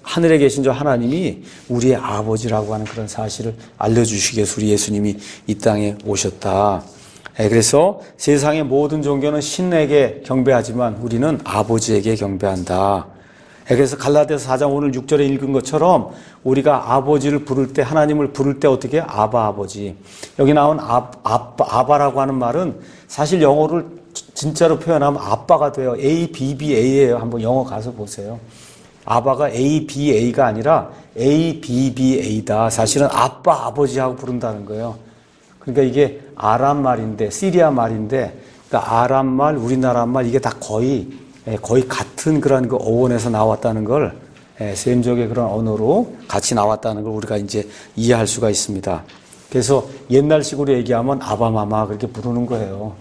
하늘에 계신 저 하나님이 우리의 아버지라고 하는 그런 사실을 알려주시기 위해서 우리 예수님이 이 땅에 오셨다. 그래서 세상의 모든 종교는 신에게 경배하지만 우리는 아버지에게 경배한다. 그래서 갈라디아서 사 장 오늘 육 절에 읽은 것처럼 우리가 아버지를 부를 때, 하나님을 부를 때 어떻게 해요? 아바 아버지. 여기 나온 아, 아, 아바라고 하는 말은 사실 영어를 진짜로 표현하면 아빠가 돼요. A, B, B, A예요. 한번 영어 가서 보세요. 아바가 A, B, A가 아니라 A, B, B, A다. 사실은 아빠, 아버지하고 부른다는 거예요. 그러니까 이게 아람 말인데, 시리아 말인데, 그러니까 아람 말, 우리나라 말, 이게 다 거의, 거의 같은 그런 그 어원에서 나왔다는 걸, 셈족의 그런 언어로 같이 나왔다는 걸 우리가 이제 이해할 수가 있습니다. 그래서 옛날식으로 얘기하면 아바마마 그렇게 부르는 거예요.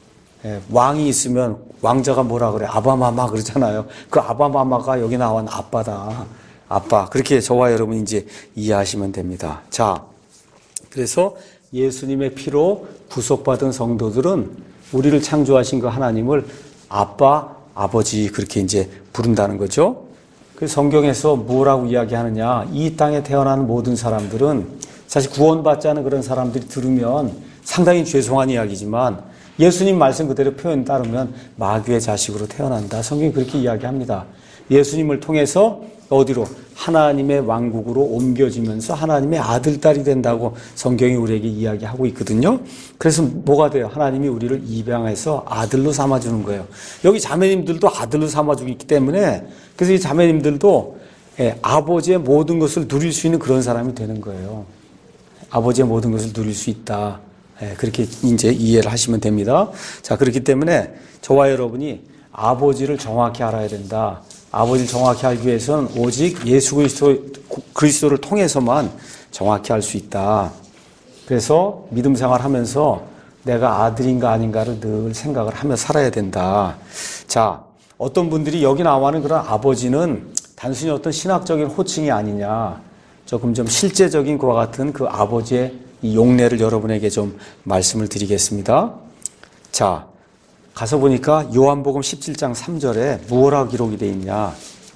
왕이 있으면 왕자가 뭐라 그래? 아바마마 그러잖아요. 그 아바마마가 여기 나온 아빠다. 아빠. 그렇게 저와 여러분 이제 이해하시면 됩니다. 자, 그래서 예수님의 피로 구속받은 성도들은 우리를 창조하신 그 하나님을 아빠, 아버지 그렇게 이제 부른다는 거죠. 그 성경에서 뭐라고 이야기하느냐? 이 땅에 태어난 모든 사람들은 사실 구원받지 않은 그런 사람들이 들으면 상당히 죄송한 이야기지만 예수님 말씀 그대로 표현 따르면 마귀의 자식으로 태어난다. 성경이 그렇게 이야기합니다. 예수님을 통해서 어디로? 하나님의 왕국으로 옮겨지면서 하나님의 아들, 딸이 된다고 성경이 우리에게 이야기하고 있거든요. 그래서 뭐가 돼요? 하나님이 우리를 입양해서 아들로 삼아주는 거예요. 여기 자매님들도 아들로 삼아주기 있기 때문에 그래서 이 자매님들도 아버지의 모든 것을 누릴 수 있는 그런 사람이 되는 거예요. 아버지의 모든 것을 누릴 수 있다. 그렇게 이제 이해를 하시면 됩니다. 자, 그렇기 때문에 저와 여러분이 아버지를 정확히 알아야 된다. 아버지를 정확히 알기 위해서는 오직 예수 그리스도, 그리스도를 통해서만 정확히 알 수 있다. 그래서 믿음 생활하면서 내가 아들인가 아닌가를 늘 생각을 하며 살아야 된다. 자, 어떤 분들이 여기 나와는 그런 아버지는 단순히 어떤 신학적인 호칭이 아니냐. 조금 좀 실제적인 그와 같은 그 아버지의 이 용례를 여러분에게 좀 말씀을 드리겠습니다. 자, 가서 보니까 요한복음 십칠 장 삼 절에 무엇라고 기록이 되어 있냐.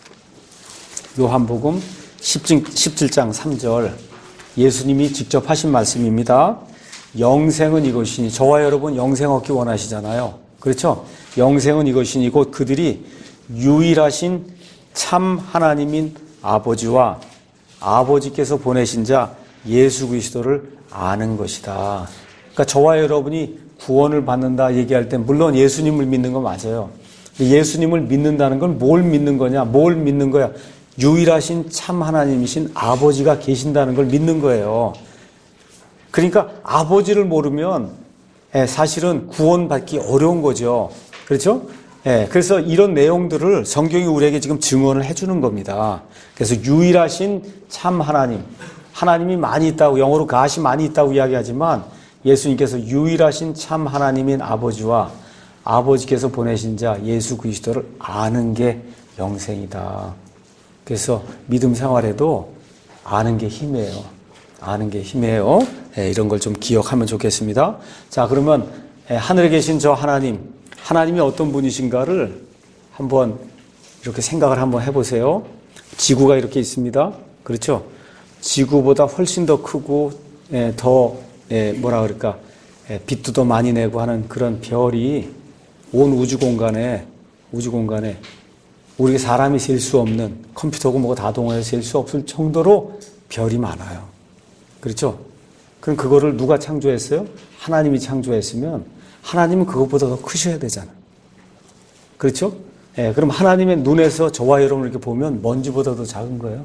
요한복음 십칠 장 삼 절 예수님이 직접 하신 말씀입니다. 영생은 이것이니, 저와 여러분 영생 얻기 원하시잖아요. 그렇죠? 영생은 이것이니 곧 그들이 유일하신 참 하나님인 아버지와 아버지께서 보내신 자 예수 그리스도를 아는 것이다. 그러니까 저와 여러분이 구원을 받는다 얘기할 때 물론 예수님을 믿는 건 맞아요. 예수님을 믿는다는 건 뭘 믿는 거냐? 뭘 믿는 거야? 유일하신 참 하나님이신 아버지가 계신다는 걸 믿는 거예요. 그러니까 아버지를 모르면 사실은 구원받기 어려운 거죠. 그렇죠? 그래서 이런 내용들을 성경이 우리에게 지금 증언을 해주는 겁니다. 그래서 유일하신 참 하나님, 하나님이 많이 있다고, 영어로 God이 많이 있다고 이야기하지만 예수님께서 유일하신 참 하나님인 아버지와 아버지께서 보내신 자 예수 그리스도를 아는 게 영생이다. 그래서 믿음 생활에도 아는 게 힘이에요. 아는 게 힘이에요. 네, 이런 걸 좀 기억하면 좋겠습니다. 자, 그러면 하늘에 계신 저 하나님, 하나님이 어떤 분이신가를 한번 이렇게 생각을 한번 해보세요. 지구가 이렇게 있습니다. 그렇죠? 지구보다 훨씬 더 크고 예, 더 예, 뭐라 그럴까 예, 빛도 더 많이 내고 하는 그런 별이 온 우주 공간에 우주 공간에 우리 사람이 셀 수 없는 컴퓨터고 뭐가 다 동원해서 셀 수 없을 정도로 별이 많아요. 그렇죠? 그럼 그거를 누가 창조했어요? 하나님이 창조했으면 하나님은 그것보다 더 크셔야 되잖아요. 그렇죠? 예, 그럼 하나님의 눈에서 저와 여러분을 이렇게 보면 먼지보다도 작은 거예요.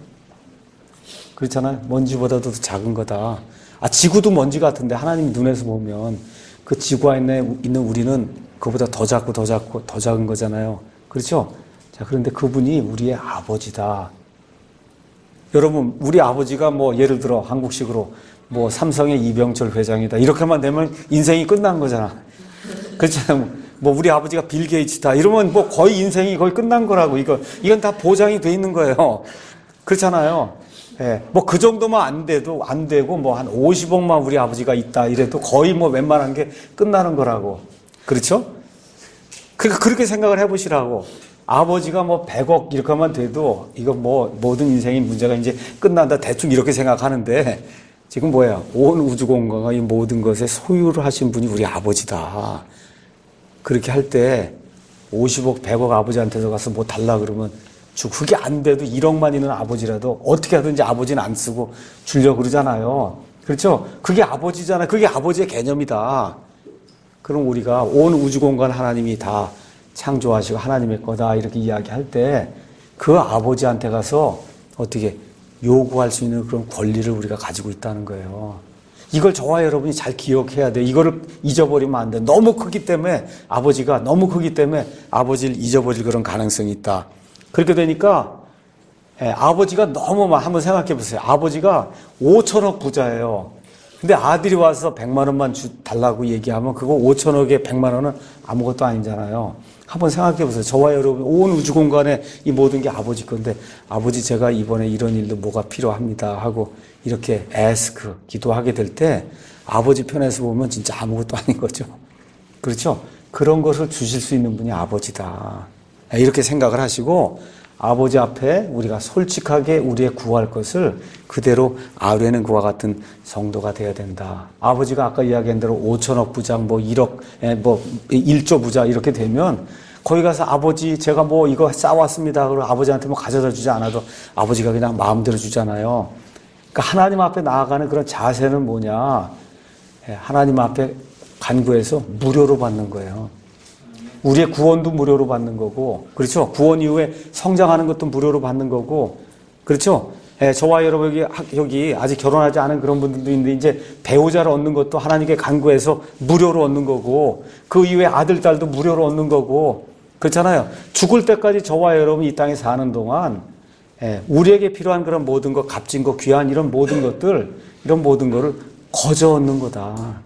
그렇잖아요. 먼지보다도 더 작은 거다. 아, 지구도 먼지 같은데 하나님 눈에서 보면 그 지구 안에 있는 우리는 그보다 더 작고 더 작고 더 작은 거잖아요. 그렇죠? 자, 그런데 그분이 우리의 아버지다. 여러분, 우리 아버지가 뭐 예를 들어 한국식으로 뭐 삼성의 이병철 회장이다. 이렇게만 되면 인생이 끝난 거잖아. 그렇잖아요. 뭐 우리 아버지가 빌 게이츠다. 이러면 뭐 거의 인생이 거의 끝난 거라고. 이거, 이건 다 보장이 돼 있는 거예요. 그렇잖아요. 예, 뭐 그 정도만 안 돼도 안 되고 뭐 한 오십억만 우리 아버지가 있다 이래도 거의 뭐 웬만한 게 끝나는 거라고. 그렇죠? 그러니까 그렇게 생각을 해보시라고. 아버지가 뭐 백억 이렇게 하면 돼도 이거 뭐 모든 인생의 문제가 이제 끝난다 대충 이렇게 생각하는데 지금 뭐야? 온 우주공간과 이 모든 것에 소유를 하신 분이 우리 아버지다. 그렇게 할 때 오십억, 백억 아버지한테서 가서 뭐 달라 그러면 주 그게 안 돼도 일억만 있는 아버지라도 어떻게 하든지 아버지는 안 쓰고 주려고 그러잖아요. 그렇죠? 그게 아버지잖아요. 그게 아버지의 개념이다. 그럼 우리가 온 우주공간 하나님이 다 창조하시고 하나님의 거다 이렇게 이야기할 때 그 아버지한테 가서 어떻게 요구할 수 있는 그런 권리를 우리가 가지고 있다는 거예요. 이걸 저와 여러분이 잘 기억해야 돼. 이거를 잊어버리면 안 돼. 너무 크기 때문에 아버지가 너무 크기 때문에 아버지를 잊어버릴 그런 가능성이 있다. 그렇게 되니까 예, 아버지가 너무 막 한번 생각해 보세요. 아버지가 오천억 부자예요. 근데 아들이 와서 백만 원만 주, 달라고 얘기하면 그거 오천억에 백만 원은 아무것도 아니잖아요. 한번 생각해 보세요. 저와 여러분 온 우주 공간에 이 모든 게 아버지 건데 아버지 제가 이번에 이런 일도 뭐가 필요합니다 하고 이렇게 에스크 기도하게 될 때 아버지 편에서 보면 진짜 아무것도 아닌 거죠. 그렇죠? 그런 것을 주실 수 있는 분이 아버지다. 이렇게 생각을 하시고 아버지 앞에 우리가 솔직하게 우리의 구할 것을 그대로 아뢰는 그와 같은 성도가 되어야 된다. 아버지가 아까 이야기한 대로 오천억 부자, 뭐 일억, 뭐 일조 부자 이렇게 되면 거기 가서 아버지 제가 뭐 이거 싸왔습니다. 그리고 아버지한테 뭐 가져다 주지 않아도 아버지가 그냥 마음대로 주잖아요. 그러니까 하나님 앞에 나아가는 그런 자세는 뭐냐? 하나님 앞에 간구해서 무료로 받는 거예요. 우리의 구원도 무료로 받는 거고, 그렇죠? 구원 이후에 성장하는 것도 무료로 받는 거고, 그렇죠? 예, 저와 여러분 여기, 여기 아직 결혼하지 않은 그런 분들도 있는데, 이제 배우자를 얻는 것도 하나님께 간구해서 무료로 얻는 거고, 그 이후에 아들, 딸도 무료로 얻는 거고, 그렇잖아요. 죽을 때까지 저와 여러분 이 땅에 사는 동안, 예, 우리에게 필요한 그런 모든 것, 값진 것, 귀한 이런 모든 것들, 이런 모든 것을 거저 얻는 거다.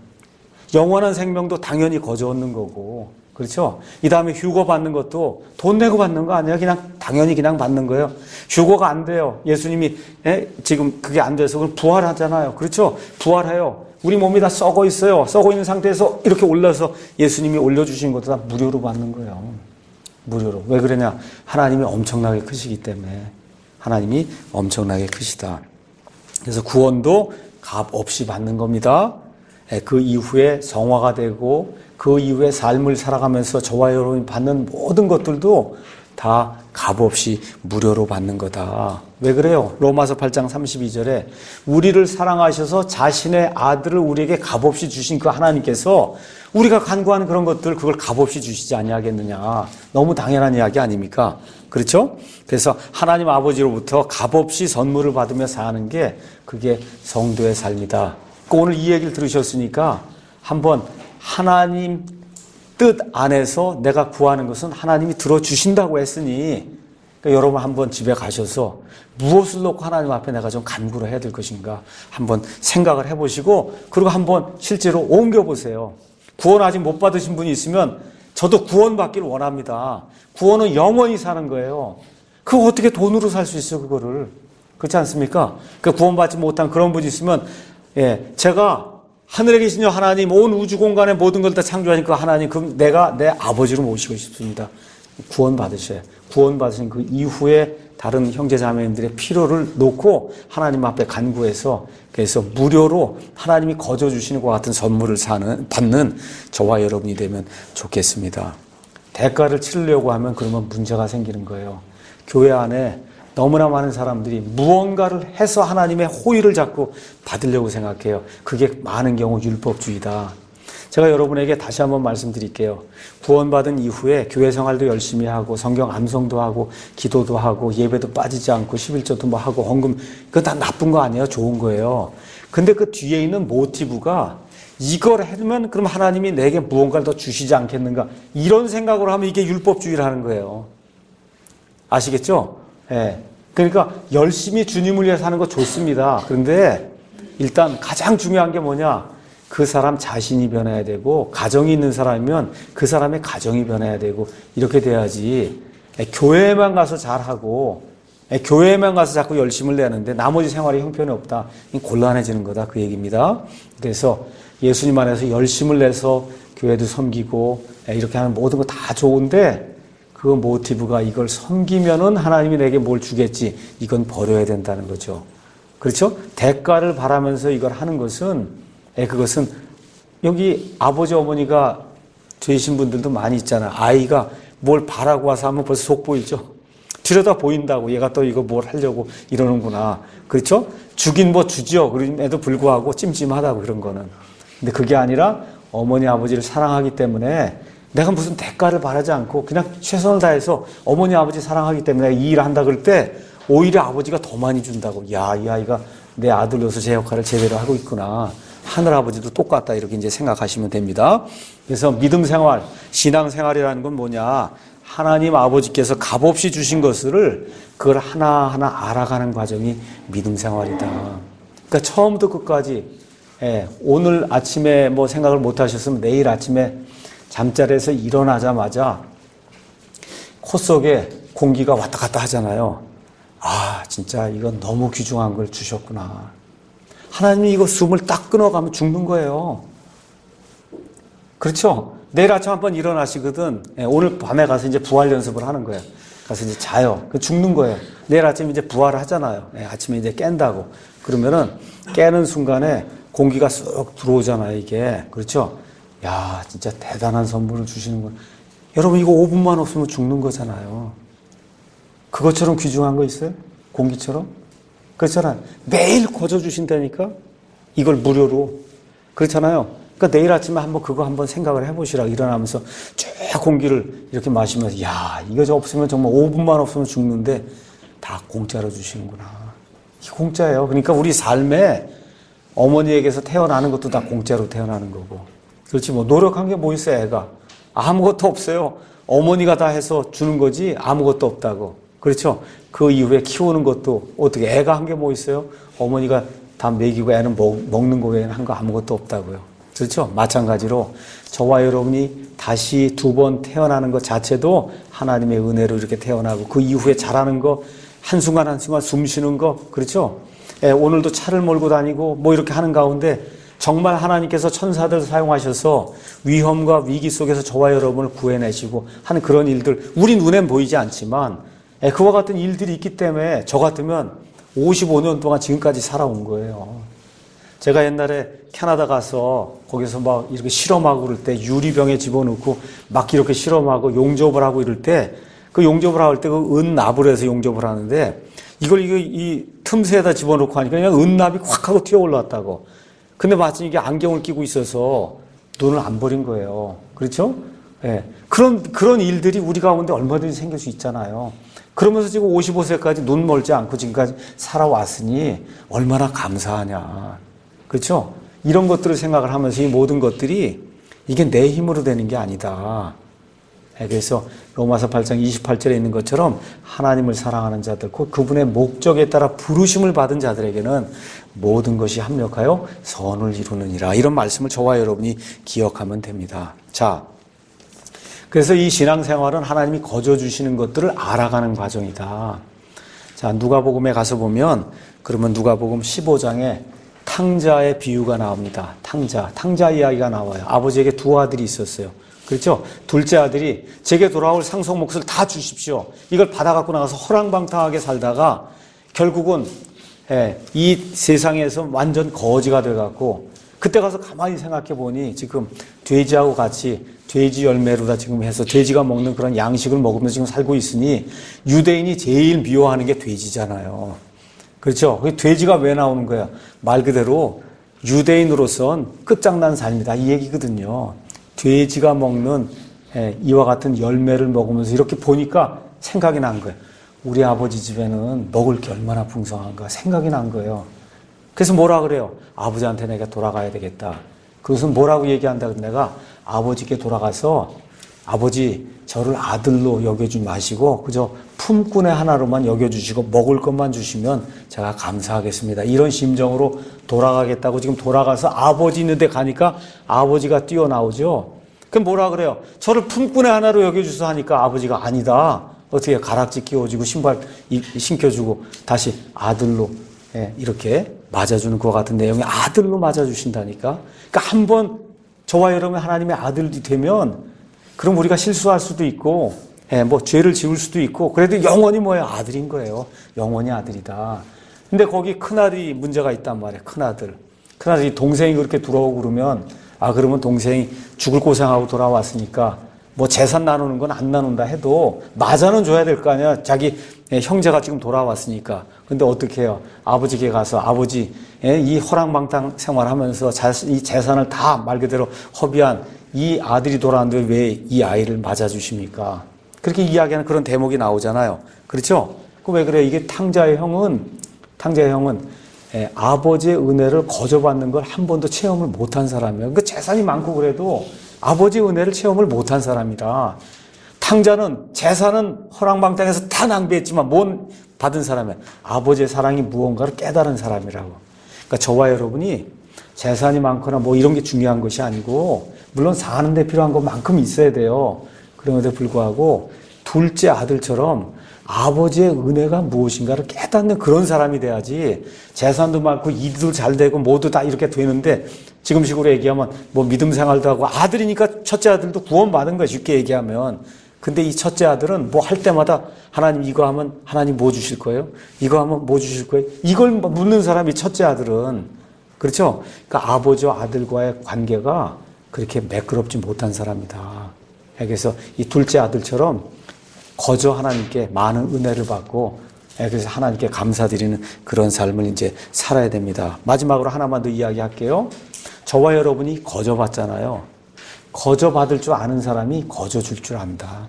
영원한 생명도 당연히 거저 얻는 거고, 그렇죠? 이 다음에 휴거 받는 것도 돈 내고 받는 거 아니에요. 그냥 당연히 그냥 받는 거예요. 휴거가 안 돼요. 예수님이 에? 지금 그게 안 돼서 그럼 부활하잖아요. 그렇죠? 부활해요. 우리 몸이 다 썩어 있어요. 썩어 있는 상태에서 이렇게 올라서 예수님이 올려주신 것도 다 무료로 받는 거예요. 무료로. 왜 그러냐? 하나님이 엄청나게 크시기 때문에. 하나님이 엄청나게 크시다. 그래서 구원도 값 없이 받는 겁니다. 그 이후에 성화가 되고 그 이후에 삶을 살아가면서 저와 여러분이 받는 모든 것들도 다 값없이 무료로 받는 거다. 왜 그래요? 로마서 팔 장 삼십이 절에 우리를 사랑하셔서 자신의 아들을 우리에게 값없이 주신 그 하나님께서 우리가 간구하는 그런 것들 그걸 값없이 주시지 아니하겠느냐. 너무 당연한 이야기 아닙니까? 그렇죠? 그래서 하나님 아버지로부터 값없이 선물을 받으며 사는 게 그게 성도의 삶이다. 오늘 이 얘기를 들으셨으니까 한번 하나님 뜻 안에서 내가 구하는 것은 하나님이 들어주신다고 했으니 그러니까 여러분 한번 집에 가셔서 무엇을 놓고 하나님 앞에 내가 좀 간구를 해야 될 것인가 한번 생각을 해보시고 그리고 한번 실제로 옮겨보세요. 구원 아직 못 받으신 분이 있으면 저도 구원받기를 원합니다. 구원은 영원히 사는 거예요. 그거 어떻게 돈으로 살 수 있어요, 그거를. 그렇지 않습니까? 그 구원받지 못한 그런 분이 있으면 예, 제가 하늘에 계신 하나님, 온 우주 공간의 모든 걸 다 창조하신 그 하나님, 그럼 내가 내 아버지로 모시고 싶습니다. 구원 받으셔야. 구원 받으신 그 이후에 다른 형제 자매님들의 필요를 놓고 하나님 앞에 간구해서 그래서 무료로 하나님이 거저 주시는 것 같은 선물을 사는 받는 저와 여러분이 되면 좋겠습니다. 대가를 치르려고 하면 그러면 문제가 생기는 거예요. 교회 안에 너무나 많은 사람들이 무언가를 해서 하나님의 호의를 자꾸 받으려고 생각해요. 그게 많은 경우 율법주의다. 제가 여러분에게 다시 한번 말씀드릴게요. 구원받은 이후에 교회 생활도 열심히 하고 성경 암송도 하고 기도도 하고 예배도 빠지지 않고 십일조도 뭐 하고 헌금 그거 다 나쁜 거 아니에요. 좋은 거예요. 근데 그 뒤에 있는 모티브가 이걸 해두면 그럼 하나님이 내게 무언가를 더 주시지 않겠는가 이런 생각으로 하면 이게 율법주의라는 거예요. 아시겠죠? 예. 그러니까 열심히 주님을 위해 사는 거 좋습니다. 그런데 일단 가장 중요한 게 뭐냐? 그 사람 자신이 변해야 되고 가정이 있는 사람이면 그 사람의 가정이 변해야 되고 이렇게 돼야지 교회에만 가서 잘하고 교회에만 가서 자꾸 열심을 내는데 나머지 생활에 형편이 없다. 곤란해지는 거다. 그 얘기입니다. 그래서 예수님 안에서 열심을 내서 교회도 섬기고 이렇게 하는 모든 거 다 좋은데 그 모티브가 이걸 섬기면은 하나님이 내게 뭘 주겠지. 이건 버려야 된다는 거죠. 그렇죠? 대가를 바라면서 이걸 하는 것은, 예, 그것은 여기 아버지 어머니가 되신 분들도 많이 있잖아요. 아이가 뭘 바라고 와서 하면 벌써 속 보이죠? 들여다 보인다고. 얘가 또 이거 뭘 하려고 이러는구나. 그렇죠? 주긴 뭐 주죠. 그럼에도 불구하고 찜찜하다고 그런 거는. 근데 그게 아니라 어머니 아버지를 사랑하기 때문에 내가 무슨 대가를 바라지 않고 그냥 최선을 다해서 어머니 아버지 사랑하기 때문에 이 일을 한다 그럴 때 오히려 아버지가 더 많이 준다고. 야, 이 아이가 내 아들로서 제 역할을 제대로 하고 있구나. 하늘 아버지도 똑같다. 이렇게 이제 생각하시면 됩니다. 그래서 믿음 생활, 신앙 생활이라는 건 뭐냐? 하나님 아버지께서 값없이 주신 것을 그걸 하나하나 알아가는 과정이 믿음 생활이다. 그러니까 처음부터 끝까지, 예, 오늘 아침에 뭐 생각을 못 하셨으면 내일 아침에 잠자리에서 일어나자마자 코 속에 공기가 왔다 갔다 하잖아요. 아, 진짜 이건 너무 귀중한 걸 주셨구나. 하나님이 이거 숨을 딱 끊어가면 죽는 거예요. 그렇죠? 내일 아침 한번 일어나시거든. 예, 오늘 밤에 가서 이제 부활 연습을 하는 거예요. 가서 이제 자요. 그 죽는 거예요. 내일 아침 이제 부활을 하잖아요. 예, 아침에 이제 깬다고. 그러면은 깨는 순간에 공기가 쑥 들어오잖아요, 이게. 그렇죠? 야, 진짜 대단한 선물을 주시는군. 여러분, 이거 오 분만 없으면 죽는 거잖아요. 그것처럼 귀중한 거 있어요? 공기처럼? 그렇잖아요. 매일 거저주신다니까? 이걸 무료로. 그렇잖아요. 그러니까 내일 아침에 한번 그거 한번 생각을 해보시라. 일어나면서 쫙 공기를 이렇게 마시면서, 야, 이거 저 없으면 정말 오 분만 없으면 죽는데 다 공짜로 주시는구나. 이게 공짜예요. 그러니까 우리 삶에 어머니에게서 태어나는 것도 다 공짜로 태어나는 거고. 그렇지, 뭐 노력한 게 뭐 있어요, 애가. 아무것도 없어요. 어머니가 다 해서 주는 거지 아무것도 없다고. 그렇죠? 그 이후에 키우는 것도 어떻게 애가 한 게 뭐 있어요? 어머니가 다 먹이고 애는 먹, 먹는 거 외에는 한 거 아무것도 없다고요. 그렇죠? 마찬가지로 저와 여러분이 다시 두 번 태어나는 것 자체도 하나님의 은혜로 이렇게 태어나고 그 이후에 자라는 거 한순간 한순간 숨 쉬는 거 그렇죠? 예, 오늘도 차를 몰고 다니고 뭐 이렇게 하는 가운데 정말 하나님께서 천사들 사용하셔서 위험과 위기 속에서 저와 여러분을 구해내시고 하는 그런 일들 우리 눈엔 보이지 않지만 예, 그와 같은 일들이 있기 때문에 저 같으면 오십오 년 동안 지금까지 살아온 거예요. 제가 옛날에 캐나다 가서 거기서 막 이렇게 실험하고 그럴 때 유리병에 집어넣고 막 이렇게 실험하고 용접을 하고 이럴 때 그 용접을 할 때 그 은납을 해서 용접을 하는데 이걸 이거 이 틈새에다 집어넣고 하니까 그냥 은납이 확 하고 튀어 올라왔다고. 근데 마침 이게 안경을 끼고 있어서 눈을 안 버린 거예요. 그렇죠? 예. 그런, 그런 일들이 우리 가운데 얼마든지 생길 수 있잖아요. 그러면서 지금 오십오 세까지 눈 멀지 않고 지금까지 살아왔으니 얼마나 감사하냐. 그렇죠? 이런 것들을 생각을 하면서 이 모든 것들이 이게 내 힘으로 되는 게 아니다. 그래서 로마서 팔 장 이십팔 절에 있는 것처럼 하나님을 사랑하는 자들, 곧 그분의 목적에 따라 부르심을 받은 자들에게는 모든 것이 합력하여 선을 이루느니라. 이런 말씀을 저와 여러분이 기억하면 됩니다. 자, 그래서 이 신앙생활은 하나님이 거저 주시는 것들을 알아가는 과정이다. 자, 누가복음에 가서 보면 그러면 누가복음 십오 장에 탕자의 비유가 나옵니다. 탕자, 탕자 이야기가 나와요. 아버지에게 두 아들이 있었어요. 그렇죠? 둘째 아들이 제게 돌아올 상속 몫을 다 주십시오. 이걸 받아갖고 나가서 허랑방탕하게 살다가 결국은 예, 이 세상에서 완전 거지가 돼갖고 그때 가서 가만히 생각해 보니 지금 돼지하고 같이 돼지 열매로다 지금 해서 돼지가 먹는 그런 양식을 먹으면서 지금 살고 있으니 유대인이 제일 미워하는 게 돼지잖아요. 그렇죠? 돼지가 왜 나오는 거야? 말 그대로 유대인으로선 끝장난 삶이다 이 얘기거든요. 돼지가 먹는 이와 같은 열매를 먹으면서 이렇게 보니까 생각이 난 거예요. 우리 아버지 집에는 먹을 게 얼마나 풍성한가 생각이 난 거예요. 그래서 뭐라 그래요? 아버지한테 내가 돌아가야 되겠다. 그것은 뭐라고 얘기한다. 내가 아버지께 돌아가서 아버지 저를 아들로 여겨주지 마시고 그저 품꾼의 하나로만 여겨주시고 먹을 것만 주시면 제가 감사하겠습니다. 이런 심정으로 돌아가겠다고 지금 돌아가서 아버지 있는 데 가니까 아버지가 뛰어나오죠. 그럼 뭐라 그래요? 저를 품꾼의 하나로 여겨주소 하니까 아버지가 아니다. 어떻게 가락지 끼워주고 신발 신겨주고 다시 아들로 이렇게 맞아주는 것 같은 내용의 아들로 맞아주신다니까. 그러니까 한번 저와 여러분 하나님의 아들이 되면 그럼 우리가 실수할 수도 있고 예, 뭐 죄를 지을 수도 있고 그래도 영원히 뭐예요? 아들인 거예요. 영원히 아들이다. 근데 거기 큰아들이 문제가 있단 말이에요. 큰아들. 큰아들이 동생이 그렇게 들어오고 그러면 아 그러면 동생이 죽을 고생하고 돌아왔으니까 뭐 재산 나누는 건 안 나눈다 해도 맞아는 줘야 될 거 아니야. 자기 형제가 지금 돌아왔으니까. 근데 어떻게 해요? 아버지께 가서 아버지 이 허랑방탕 생활하면서 이 재산을 다 말 그대로 허비한 이 아들이 돌아왔는데 왜 이 아이를 맞아주십니까? 그렇게 이야기하는 그런 대목이 나오잖아요. 그렇죠? 그 왜 그래요? 이게 탕자의 형은 탕자의 형은 예, 아버지의 은혜를 거저받는 걸 한 번도 체험을 못한 사람이에요. 그 재산이 많고 그래도 아버지의 은혜를 체험을 못한 사람이라. 탕자는 재산은 허랑방탕해서 다 낭비했지만 뭔 받은 사람이에요. 아버지의 사랑이 무언가를 깨달은 사람이라고. 그러니까 저와 여러분이 재산이 많거나 뭐 이런 게 중요한 것이 아니고 물론 사는 데 필요한 것만큼 있어야 돼요. 그럼에도 불구하고 둘째 아들처럼 아버지의 은혜가 무엇인가를 깨닫는 그런 사람이 돼야지 재산도 많고 일도 잘 되고 모두 다 이렇게 되는데 지금식으로 얘기하면 뭐 믿음 생활도 하고 아들이니까 첫째 아들도 구원받은 거야 쉽게 얘기하면. 근데 이 첫째 아들은 뭐 할 때마다 하나님 이거 하면 하나님 뭐 주실 거예요? 이거 하면 뭐 주실 거예요? 이걸 묻는 사람이 첫째 아들은. 그렇죠? 그러니까 아버지와 아들과의 관계가 그렇게 매끄럽지 못한 사람이다. 그래서 이 둘째 아들처럼 거저 하나님께 많은 은혜를 받고 그래서 하나님께 감사드리는 그런 삶을 이제 살아야 됩니다. 마지막으로 하나만 더 이야기할게요. 저와 여러분이 거저 받잖아요. 거저 받을 줄 아는 사람이 거저 줄 줄 안다.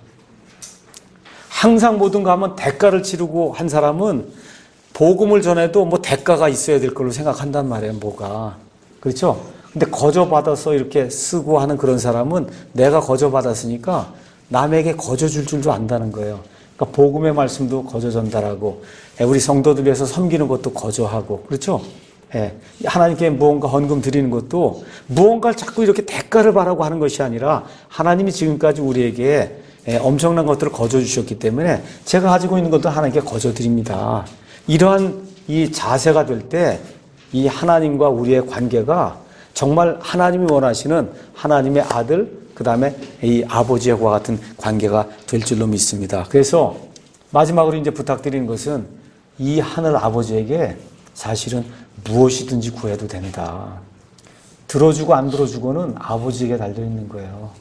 항상 모든 거 하면 대가를 치르고 한 사람은 복음을 전해도 뭐 대가가 있어야 될 걸로 생각한단 말이에요. 뭐가. 그렇죠? 근데 거저 받아서 이렇게 쓰고 하는 그런 사람은 내가 거저 받았으니까 남에게 거저 줄 줄도 안다는 거예요. 그러니까 복음의 말씀도 거저 전달하고 우리 성도들 위해서 섬기는 것도 거저하고 그렇죠? 예. 하나님께 무언가 헌금 드리는 것도 무언가를 자꾸 이렇게 대가를 바라고 하는 것이 아니라 하나님이 지금까지 우리에게 엄청난 것들을 거저 주셨기 때문에 제가 가지고 있는 것도 하나님께 거저 드립니다. 이러한 이 자세가 될 때 이 하나님과 우리의 관계가 정말 하나님이 원하시는 하나님의 아들 그 다음에 이 아버지와 같은 관계가 될 줄로 믿습니다. 그래서 마지막으로 이제 부탁드리는 것은 이 하늘 아버지에게 사실은 무엇이든지 구해도 된다. 들어주고 안 들어주고는 아버지에게 달려있는 거예요.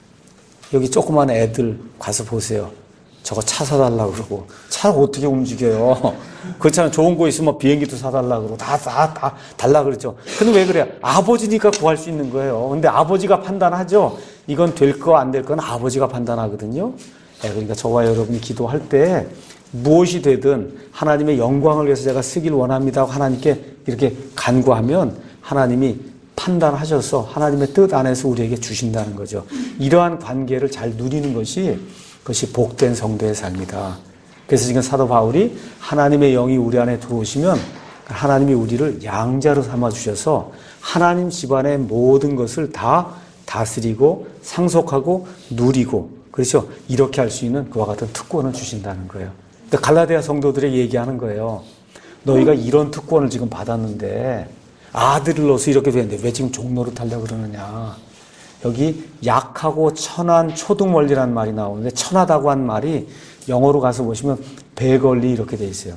여기 조그만 애들 가서 보세요. 저거 차 사달라고 그러고 차를 어떻게 움직여요? 그렇잖아요. 좋은 거 있으면 비행기도 사달라고 그러고 다, 다, 다 달라 그러죠. 근데 왜 그래요? 아버지니까 구할 수 있는 거예요. 근데 아버지가 판단하죠. 이건 될 거 안 될 건 아버지가 판단하거든요. 네, 그러니까 저와 여러분이 기도할 때 무엇이 되든 하나님의 영광을 위해서 제가 쓰길 원합니다 하고 하나님께 이렇게 간구하면 하나님이 판단하셔서 하나님의 뜻 안에서 우리에게 주신다는 거죠. 이러한 관계를 잘 누리는 것이 그것이 복된 성도의 삶이다. 그래서 지금 사도 바울이 하나님의 영이 우리 안에 들어오시면 하나님이 우리를 양자로 삼아주셔서 하나님 집안의 모든 것을 다 다스리고 상속하고 누리고 그렇죠? 이렇게 할 수 있는 그와 같은 특권을 주신다는 거예요. 그러니까 갈라디아 성도들에게 얘기하는 거예요. 너희가 이런 특권을 지금 받았는데 아들로서 이렇게 되는데 왜 지금 종노릇 하려고 그러느냐. 여기 약하고 천한 초등원리라는 말이 나오는데 천하다고 한 말이 영어로 가서 보시면 베걸리 이렇게 돼 있어요.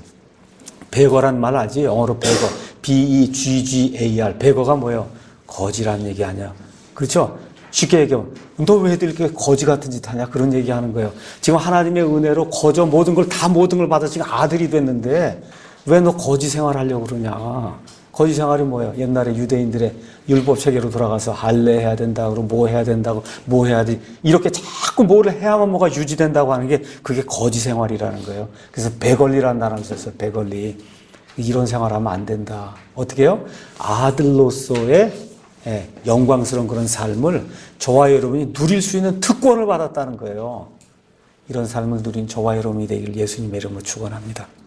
베거란 말 알지? 영어로 베거. B E G G A R. 베거가 뭐예요? 거지란 얘기 아니야. 그렇죠? 쉽게 얘기하면 너 왜 이렇게 거지 같은 짓 하냐? 그런 얘기하는 거예요. 지금 하나님의 은혜로 거저 모든 걸 다 모든 걸 받아 지금 아들이 됐는데 왜 너 거지 생활하려고 그러냐? 거지 생활이 뭐예요? 옛날에 유대인들의 율법 체계로 돌아가서 할례해야 된다고 그러고 뭐 해야 된다고 뭐 해야 돼 이렇게 자꾸 뭐를 해야만 뭐가 유지된다고 하는 게 그게 거지 생활이라는 거예요. 그래서 베걸리라는 단어를 썼어요. 베걸리. 이런 생활하면 안 된다. 어떻게 해요? 아들로서의 예, 영광스러운 그런 삶을 저와 여러분이 누릴 수 있는 특권을 받았다는 거예요. 이런 삶을 누린 저와 여러분이 되기를 예수님의 이름으로 축원합니다.